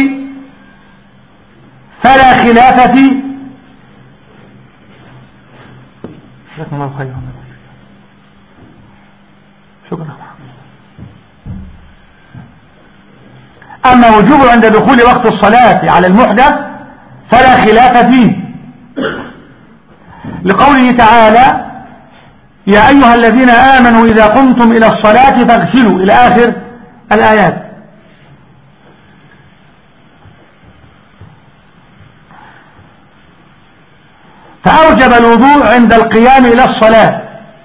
فلا خلاف فيه. جزاكم الله خيرا. شكرا. أما وجوبه عند دخول وقت الصلاة على المحدث فلا خلاف فيه، لقوله تعالى يا أيها الذين آمنوا إذا قمتم إلى الصلاة فاغسلوا إلى آخر الآيات. فأوجب الوضوء عند القيام إلى الصلاة،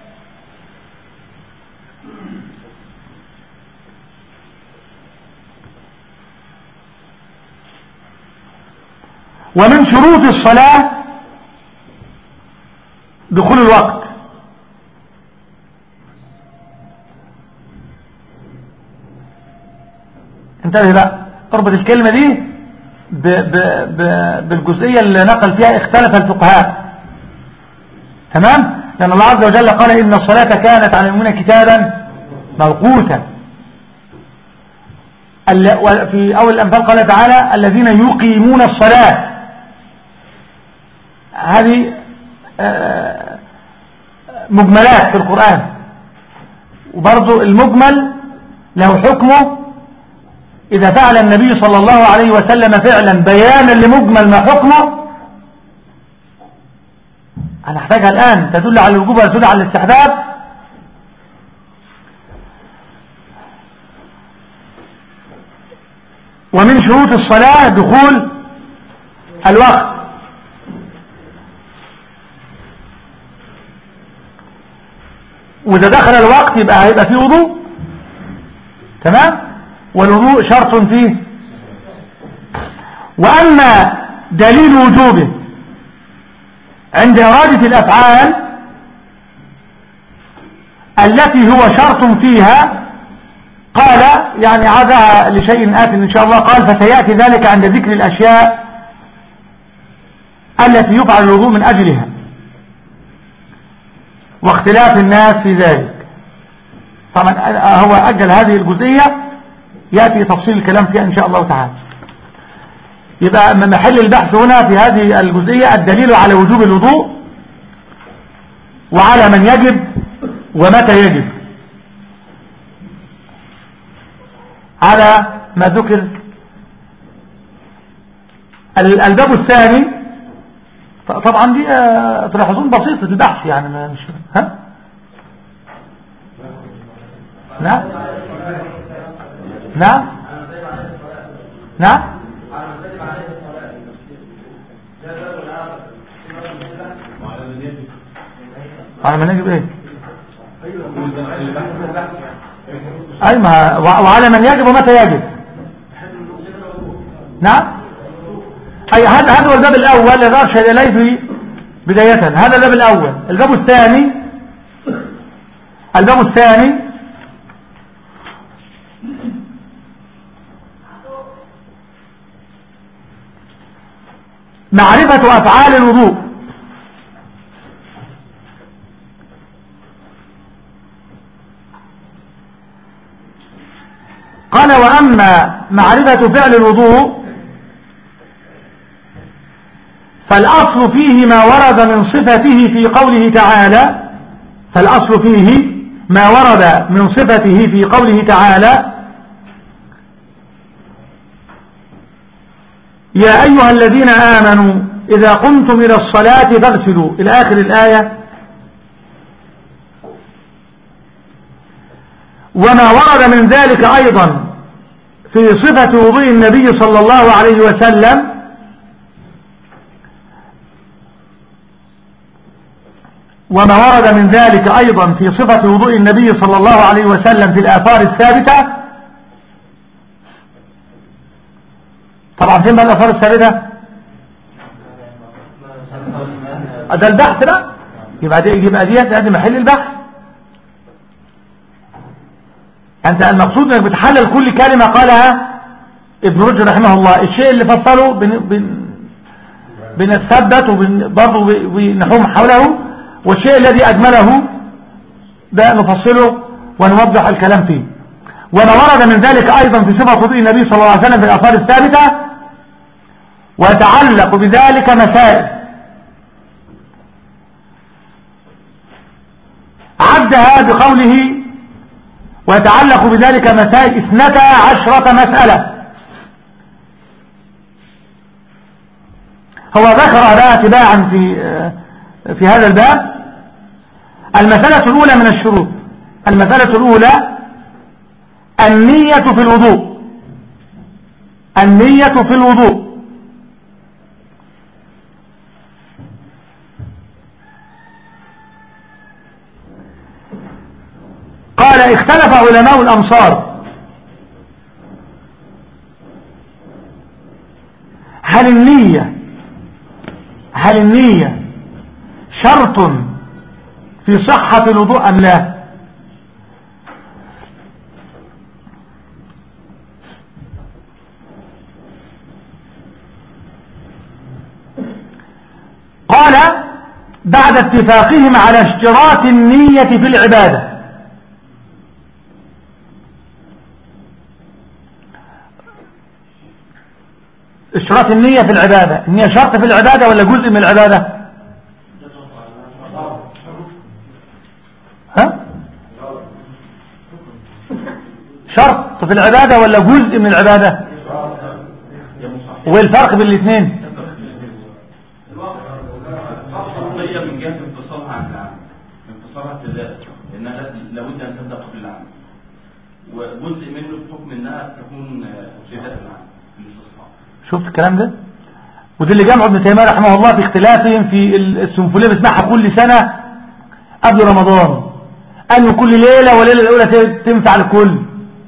ومن شروط الصلاة دخول الوقت. انتبه بقى، اربط الكلمة دي بالجزئية اللي نقل فيها اختلف الفقهاء. تمام؟ لأن الله عز وجل قال إن الصلاة كانت على المؤمنين كتابا موقوتا. في أول الأنفال قال تعالى الذين يقيمون الصلاة. هذه مجملات في القرآن، وبرضو المجمل له حكمه إذا فعل النبي صلى الله عليه وسلم فعلا بيانا لمجمل ما حكمه. هنحتاجها الآن، تدل على الوجوب وتدل على الاستحباب. ومن شروط الصلاة دخول الوقت، وإذا دخل الوقت هيبقى فيه وضوء. تمام؟ والوضوء شرط فيه. وأما دليل وجوبه عند إرادة الأفعال التي هو شرط فيها، قال يعني عاد لشيء آت إن شاء الله، قال فسيأتي ذلك عند ذكر الأشياء التي يفعل الوضوء من أجلها واختلاف الناس في ذلك. طبعا هو أجل هذه الجزئية، يأتي تفصيل الكلام فيها إن شاء الله تعالى. يبقى محل البحث هنا في هذه الجزئية الدليل على وجوب الوضوء، وعلى من يجب ومتى يجب، على ما ذكر. الباب الثاني طبعا دي تلاحظون بسيطة البحث، يعني مش ها؟ نعم نعم نعم. على من يجب ايه؟ اي ما وعلى من يجب ومتى يجب. نعم. اي هذا هو الباب الاول الذي ارشد اليه بداية. هذا الباب الاول. الباب الثاني معرفة أفعال الوضوء. قال وأما معرفة فعل الوضوء فالأصل فيه ما ورد من صفته في قوله تعالى. فالأصل فيه ما ورد من صفته في قوله تعالى يا أيها الذين آمنوا إذا قمتم إلى الصلاة فاغسلوا إلى آخر الآية. وما ورد من ذلك أيضا في صفة وضوء النبي صلى الله عليه وسلم وما ورد من ذلك أيضا في صفة وضوء النبي صلى الله عليه وسلم في الآثار الثابتة. طبعا فين بقى الآثار الثابتة؟ ده البحث بقى. يبقى دي محل البحث. أنت المقصود أنك بتحلل كل كلمة قالها ابن رشد رحمه الله. الشيء اللي فصله بنتثبت وبرضه بنحوم حوله، والشيء الذي أجمله ده نفصله ونوضح الكلام فيه. وما ورد من ذلك أيضا في صفة وضوء النبي صلى الله عليه وسلم في الآثار الثابتة، ويتعلق بذلك مسائل عدها بقوله ويتعلق بذلك مسائل 12 مسألة. هو ذكر تباعا في هذا الباب. المسألة الأولى من الشروط، المسألة الأولى النية في الوضوء. النية في الوضوء. قال اختلف علماء الأمصار هل النية شرط في صحة الوضوء أم لا؟ قال بعد اتفاقهم على اشتراط النية في العبادة. اشتراط النية في العبادة، النية شرط في العبادة ولا جزء من العبادة؟ ها؟ شرط في العبادة ولا جزء من العبادة؟ والفرق بين الاثنين؟ من جهة انفصالها عن العمل، انفصالها في ذات لأنها لابد أن تبدأ قبل العمل، وجزء منه بحكم أنها تكون ابتداء العمل. شفت الكلام ده؟ وده اللي جمعه ابن تيمية رحمه الله في اختلافهم في السنفولية بسمعها كل سنة قبل رمضان، أنه كل ليلة وليلة الأولى تنفع الكل.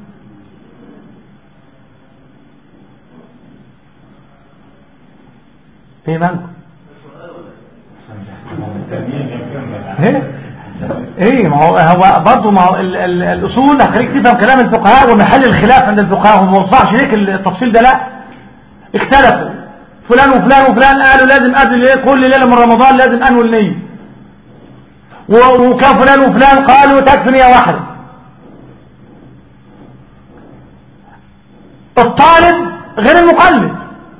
ايه مالكم؟ ايه ما هو برضه ما هو الاصول هتخليك تفهم كلام الفقهاء ومحل الخلاف عند الفقهاء، وما وضحش ليك التفصيل ده. لا، اختلفوا فلان وفلان وفلان قالوا لازم قبل كل ليله من رمضان لازم انوي النيه، وكان فلان وفلان قالوا تكفي نيه واحده. الطالب غير المقلد،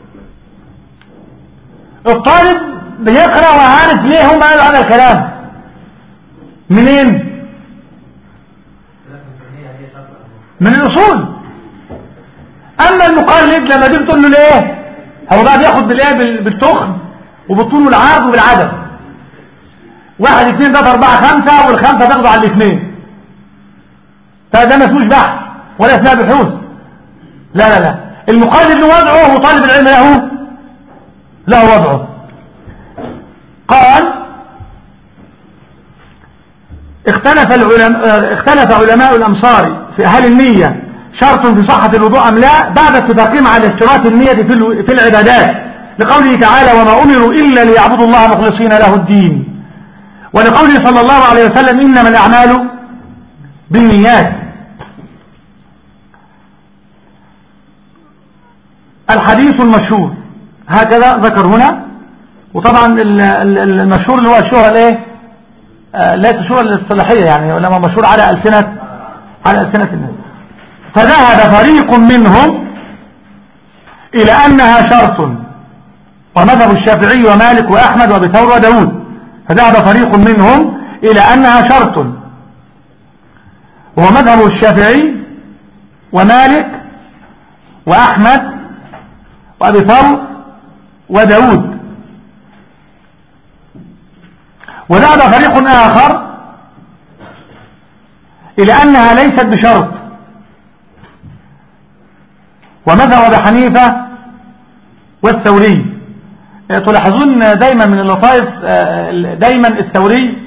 الطالب بيقرأ وعارف ليه هم قالوا هذا الكلام منين؟ من الأصول. أما المقلد لما تيجي تقول له ليه، هو بقى بياخد بالايه بالتخن وبالطول والعرض وبالعدد، 1 2 3 4 5 والخمسة تاخده على الاثنين، فده ما اسموش بحث ولا اسمها بحوث. لا لا لا، المقلد له وضعه وطالب العلم له وضعه. قال اختلف علماء الأمصار في هل النية شرط في صحة الوضوء أم لا، بعد اتفاقهم على اشتراط النية في العبادات، لقوله تعالى وما أمروا إلا ليعبدوا الله مخلصين له الدين، ولقوله صلى الله عليه وسلم إنما الأعمال بالنيات. الحديث المشهور هكذا ذكر هنا، وطبعا المشهور اللي هو الشهرة الايه، ليس الشهرة الاصطلاحية يعني، ولما مشهور على ألسنة الناس. فذهب فريق منهم إلى أنها شرط، ومذهب الشافعي ومالك وأحمد وأبي ثور وداود، فذهب فريق منهم إلى أنها شرط، وهو مذهب الشافعي ومالك وأحمد وأبي ثور وداود. وذهب فريق آخر إلى أنها ليست بشرط، ومذهب أبي حنيفة والثوري. تلاحظون دايما من اللطائف دايما الثوري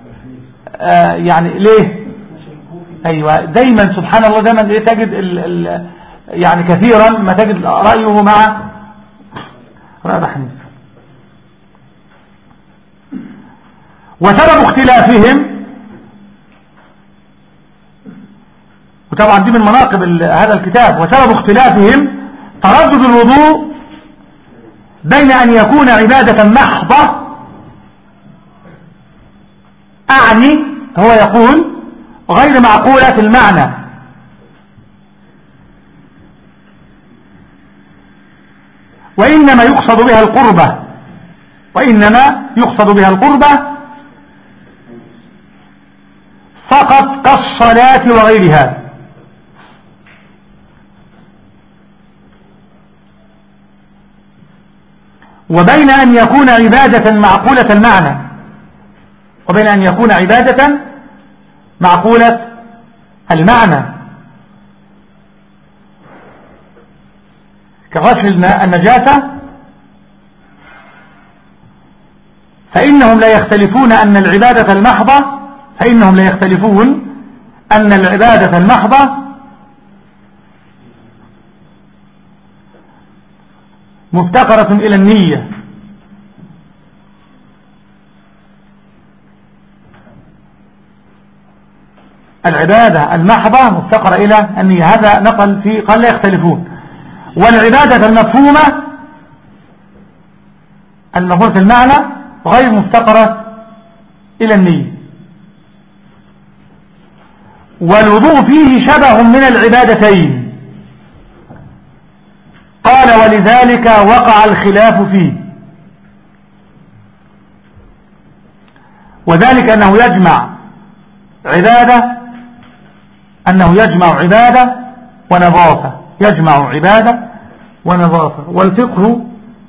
يعني ليه؟ أيوة دايما سبحان الله دايما تجد يعني كثيرا ما تجد رأيه مع رأي أبي حنيفة. وسبب اختلافهم، وطبعا دي من مناقب هذا الكتاب، وسبب اختلافهم تردد الوضوء بين أن يكون عبادة محضة، أعني هو يقول غير معقولة المعنى، وإنما يقصد بها القربة، وإنما يقصد بها القربة فقط كالصلاة وغيرها. وبين أن يكون عبادة معقولة المعنى، وبين أن يكون عبادة معقولة المعنى كغسل النجاسة، فإنهم لا يختلفون أن العبادة المحضة، فإنهم لا يختلفون أن العبادة المحضة مفتقرة إلى النية. العبادة المحضة مفتقرة إلى النية، هذا نقل في قال لا يختلفون. والعبادة المفهومة المعنى غير مفتقرة إلى النية. والوضوء فيه شبه من العبادتين، قال ولذلك وقع الخلاف فيه، وذلك أنه يجمع عبادة ونظافة، يجمع عبادة ونظافة. والفقه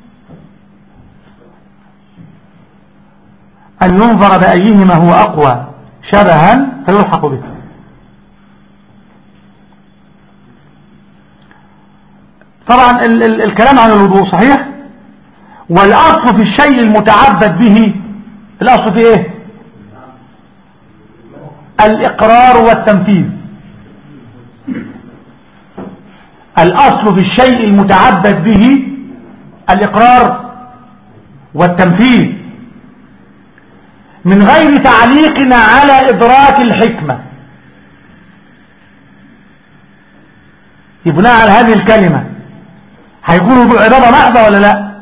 أن ينظر بأيهما هو أقوى شبها فيلحق به. طبعا الكلام عن الوضوء صحيح، والأصل في الشيء المتعبد به، الأصل في إيه؟ الإقرار والتنفيذ. الأصل في الشيء المتعبد به الإقرار والتنفيذ، من غير تعليق على إدراك الحكمة. بناء على هذه الكلمة هيكون وضوء عبادة محضة ولا لا؟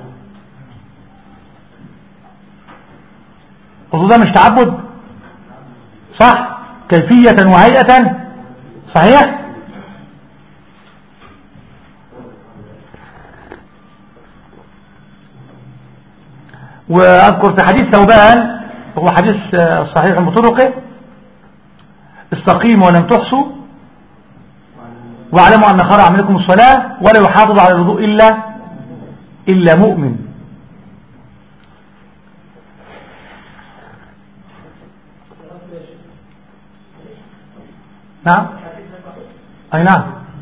الوضوء ده مش تعبد صح؟ كيفية وهيئة صحيح؟ وأذكر في حديث ثوبان، هو حديث صحيح بطرقه: استقيموا ولم تحصوا واعلموا أن خير أعمالكم الصلاة ولا يحافظ على الوضوء إلا مؤمن. نعم أي نعم.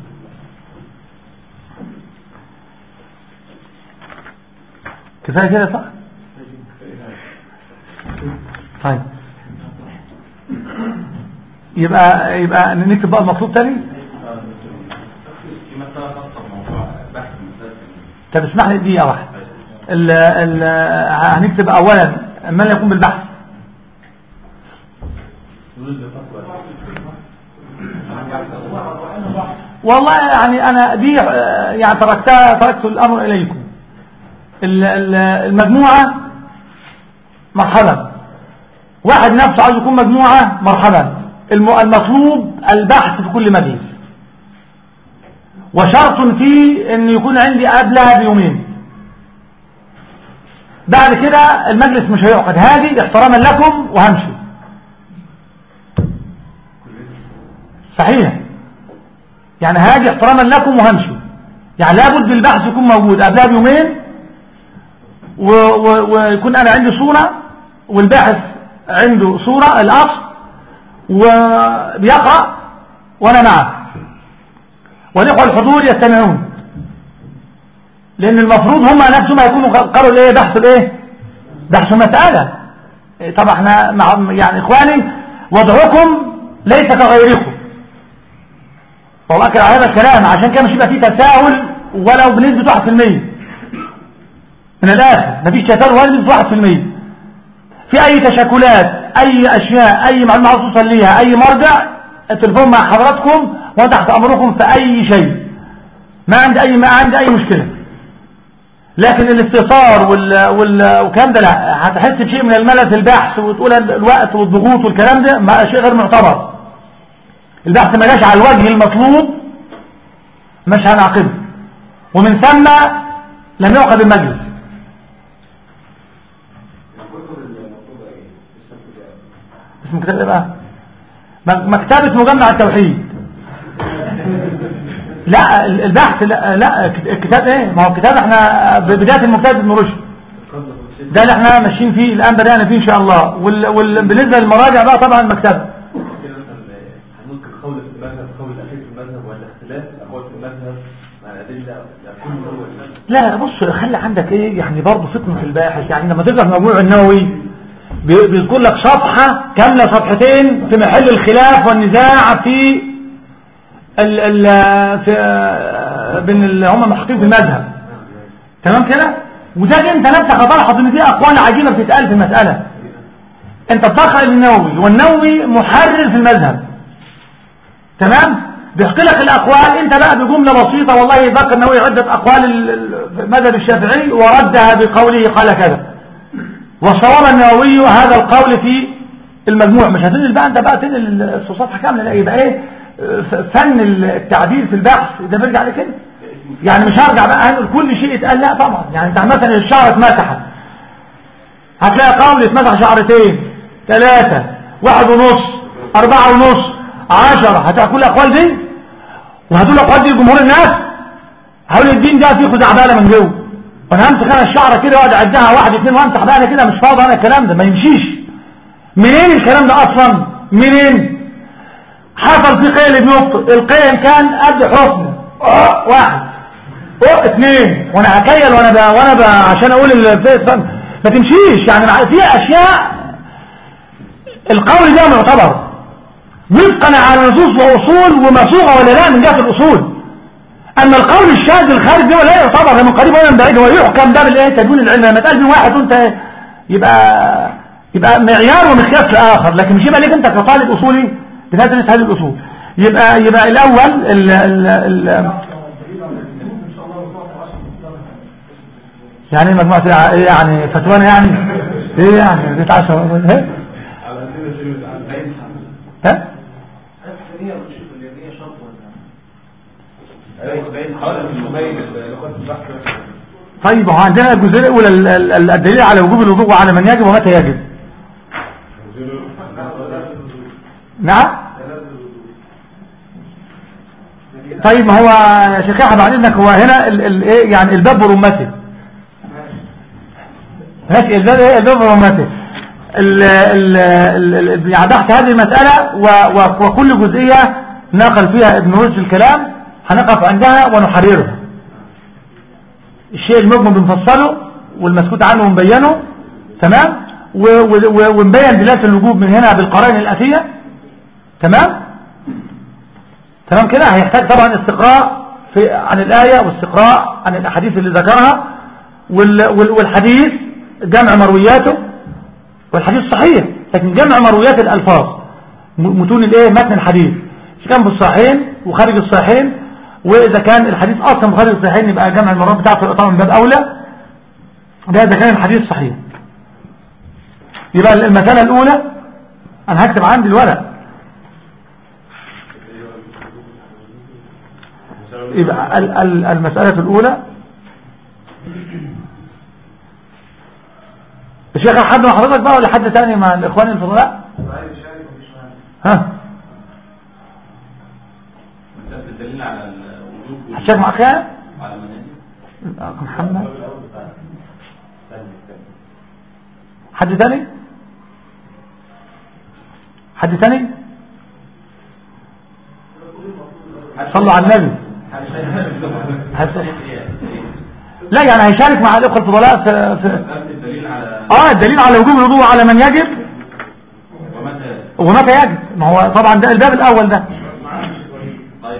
كفاية كده صح؟ طيب يبقى نكتب بقى المطلوب تاني. طب اسمح لي دقيقة واحدة. هنكتب أولا من يقوم بالبحث. والله يعني أنا دي يعني تركت الأمر إليكم. المجموعة مرحبا، واحد نفسه عايز يكون مجموعة مرحبا. المطلوب البحث في كل مجلس، وشرط فيه ان يكون عندي قبلها بيومين. بعد كده المجلس مش هيعقد، هذه احتراما لكم وهمشي. صحيح، يعني هذه احتراما لكم وهمشي، يعني لابد بالبحث يكون موجود قبلها بيومين، ويكون انا عندي صورة والباحث عنده صورة الأصل، وبيقرأ وأنا معه، والإخوة الحضور يستمعون، لأن المفروض هم نفسهم يكونوا قرروا إيه بحث مسألة. طبعا احنا يعني إخواني وضعكم ليس كغيركم، والله أكد على هذا الكلام، عشان كده مش يبقى فيه تساهل ولو بنسبة 1%. من الآخر مفيش تساهل ولا بنسبة 1%. في أي تشكلات، أي أشياء، أي معلومة عاوز توصل ليها، أي مرجع، التليفون مع حضراتكم وتحت أمركم في أي شيء. ما عندي أي مشكلة. لكن الاستئثار والكلام ده لا، هتحس بشيء من الملل في البحث وتقول الوقت والضغوط والكلام ده ما شيء غير معتبر. البحث ما جاش على الوجه المطلوب مش هنعقده، ومن ثم لم يعقد المجلس. اسم كتاب ايه بقى؟ مكتبة مجمع التوحيد. لا البحث لا الكتاب ايه؟ ما هو الكتاب احنا بداية المكتبة ابن رشد ده اللي احنا ماشيين فيه الان، بدأنا فيه ان شاء الله. بالنسبة للمراجع بقى طبعا المكتبة هنذكر قول في المذهب، قول الاخير في المذهب، ولا اختلاف اقوال في المذهب مع الادله لا بص خلي عندك ايه يعني برضه فطنة في الباحث. يعني لما تقرا في مجموع النووي بيذكر لك صفحة كاملة صفحتين في محل الخلاف والنزاع في بين اللي هم محققين في المذهب، تمام كده. وده انت نفسك هتلاحظ ان دي اقوال عجيبه بتتقال في المساله. انت بتقرا النووي والنووي محرر في المذهب، تمام، بيحكي لك الاقوال، انت بقى بجمله بسيطه والله ذكر النووي عده اقوال المذهب الشافعي وردها بقوله قال كذا، وصواب النووي هذا القول في المجموع. مش هتنقل بقى انت بقى تنقل صفحه كامله، لا يبقى ايه فن التعبير في البحث ده بيرجع لكده. يعني مش هرجع بقى هنقول كل شيء اتقال، لا طبعا. يعني انت مثلا الشعر اتمسح، هتلاقي قول اتمسح شعرتين 3 1.5 4.5 10، هتلاقي كل الاقوال دي وهدول الاقوال دي لجمهور الناس. هقول الدين ده فيه خزعبله من جوه، وانا همسك انا الشعره كده واقعد اعدها 1 2 وامسح بقى انا كده، مش فاضي انا الكلام ده ما يمشيش. منين الكلام ده اصلا؟ منين حصل في قيل بيخطئ؟ القيل كان قد حسن 1 2 وانا هكيل وانا عشان اقول ما تمشيش. يعني في اشياء القول ده معتبر وفقا على نصوص واصول ومسوغه ولا لا من جهه الاصول. اما القول الشاذ الخارج ده لا يعتبر لا من قريب ولا من بعيد، هو يحكم ده بالايه؟ تدوين العلم. لما تقال من واحد وانت يبقى معيار ومقياس اخر، لكن مش يبقى ليك انت كطالب اصولي بتدرس هذه الاصول. يبقى الاول يعني مجموعه ايه يعني فتوانا يعني ايه يعني بتعشى ايه ها طيب هو عندنا الجزئيه الاولى الدليل على وجوب الوضوء وعلى من يجب ومتى يجب. نعم طيب ما هو يا شيخ احمد بعد اذنك هو هنا ايه يعني الباب برمته ماشي. الباب ايه؟ الباب برمته يعني بحث هذه المساله وكل جزئيه نقل فيها ابن رشد الكلام هنقف عندها ونحررها. الشيء المجمل بنفصله والمسكوت عنه ونبينه، تمام، ونبين دلالة الوجوب من هنا بالقرائن الآتية، تمام كده. هيحتاج طبعا استقراء عن الآية واستقراء عن الأحاديث اللي ذكرها والحديث جمع مروياته، والحديث صحيح لكن جمع مرويات الألفاظ متون الايه متن الحديث كان في الصحيحين وخارج الصحيحين، واذا كان الحديث اصلا خارج الصحيحين يبقى جمع المرات بتاعته طبعا من باب اولى، ده اذا كان الحديث صحيح. يبقى المساله الاولى انا هكتب عندي الورق، يبقى المساله الاولى الشيخ حد مع حضرتك بقى ولا حد تاني مع الاخوان الفضلاء؟ ها الدليل على الوجوب الشيخ معك على منهج محمد. حد تاني صلوا على النبي. لا يعني هيشارك مع الاخوه الفضلاء في الدليل على وجوب الوضوء على من يجب ومتى يجب. ما هو طبعا ده الباب الاول ده. طيب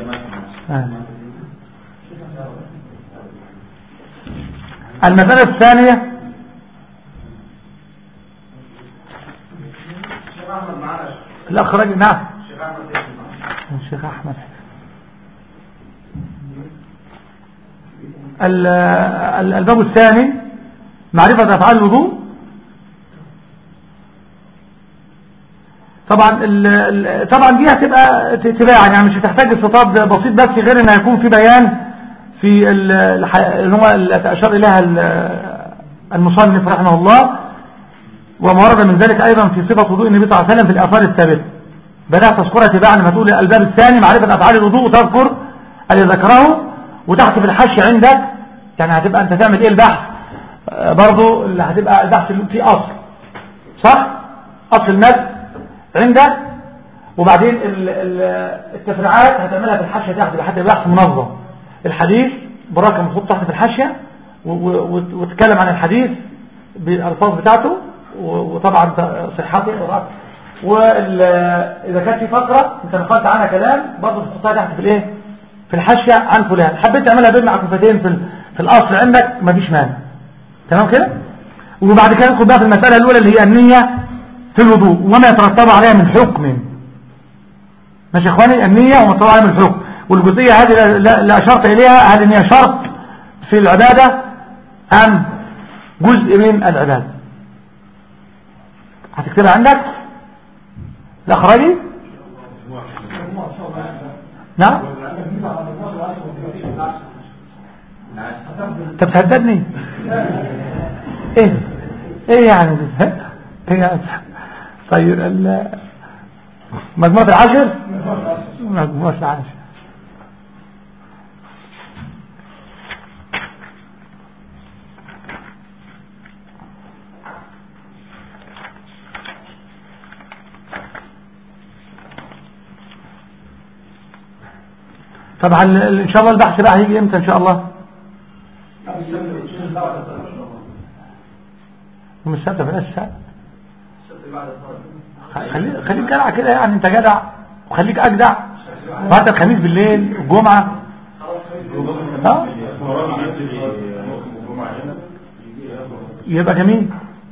المسألة الثانية الأخ راجل. نعم الشيخ أحمد الباب الثاني معرفة أفعال الوضوء. طبعا دي هتبقى تباعا، يعني مش هتحتاج استطراد بسيط، بس غير ان هيكون في بيان في اللي هو اللي أشار إليها المصنف رحمه الله، وما ورد من ذلك أيضا في صفة وضوء النبي صلى الله عليه وسلم في الآثار الثابتة. بدأت تذكرها تباعا لما تقول الباب الثاني معرفة أفعال الوضوء وتذكر اللي ذكره، وتحت في الحش عندك يعني هتبقى أنت تعمل إيه البحث برضو اللي هتبقى البحث في أصل صح؟ أصل النسب عندك، وبعدين التفريعات هتعملها في الحاشية تحت لحد بحث منظم. الحديث برقم مخطوط تحت في الحاشية، وتتكلم عن الحديث بالألفاظ بتاعته وطبعا صحته، وإذا كانت في فقرة انت نقلت عنها كلام برضه تحطها تحت في الايه في الحاشية عن فلان، حبيت تعملها بين معكوفتين في الأصل عندك مفيش مانع. تمام كده. وبعد كده ندخل بقى في المسألة الأولى اللي هي النية في الوضوء وما يترتب عليها من حكم. ماشي يا اخواني، النية وما يترتب عليها من حكم. والجزئية هذه لا أشرت إليها، هل النية شرط في العبادة أم جزء من العبادة؟ هتكتبها عندك الأخراجي؟ نعم. انت بتهددني ايه يعني ايه؟ طيب مجموعة العشر، مجموعة العشر. طبعا ان شاء الله البحث بقى هيجي امتى ان شاء الله؟ يوم السبت. بلاش السبت، خليك جدع كده، يعني انت جدع وخليك اجدع، وهات الخميس بالليل والجمعه يبقى جميل.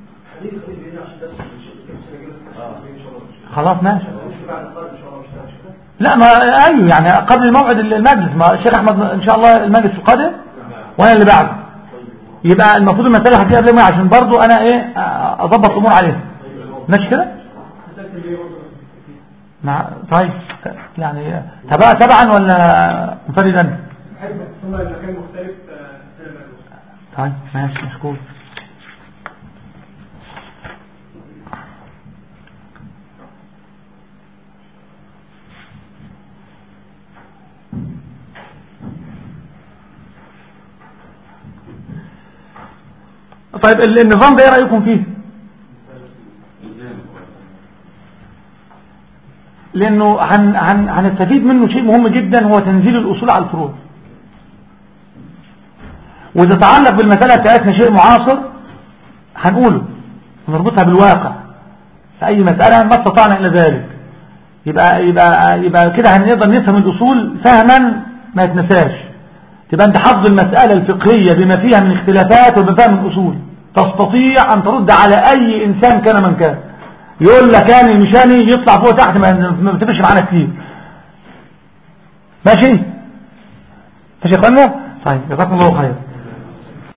خلاص ماشي. لا ما ايوه يعني قبل موعد المجلس، ما الشيخ احمد ان شاء الله المجلس القادم وانا اللي بعده، يبقى المفروض المساله هتيجي قبل ما، عشان برضو انا ايه اضبط الامور عليها. ماشي كده. طيب يعني تبعا ولا منفردا؟ ثم المكان مختلف. طيب ماشي مشكور. طيب النظام ده ايه رأيكم فيه؟ لانه هنستفيد منه شيء مهم جدا، هو تنزيل الاصول على الفروع. واذا تعلق بالمسألة بتاعتنا شيء معاصر هنقوله ونربطها بالواقع في اي مسألة ما استطعنا الى ذلك، يبقى كده هنقدر نفهم الاصول فهما ما يتنساش. تبقى انت حفظ المسألة الفقهية بما فيها من اختلافات وبفهم الأصول، تستطيع أن ترد على أي إنسان كان من كان. يقول لك كان المشاني يطلع فوق تحت ما بتفرش معانا كتير. ماشي يا اخوانا. طيب جزاكم الله خير.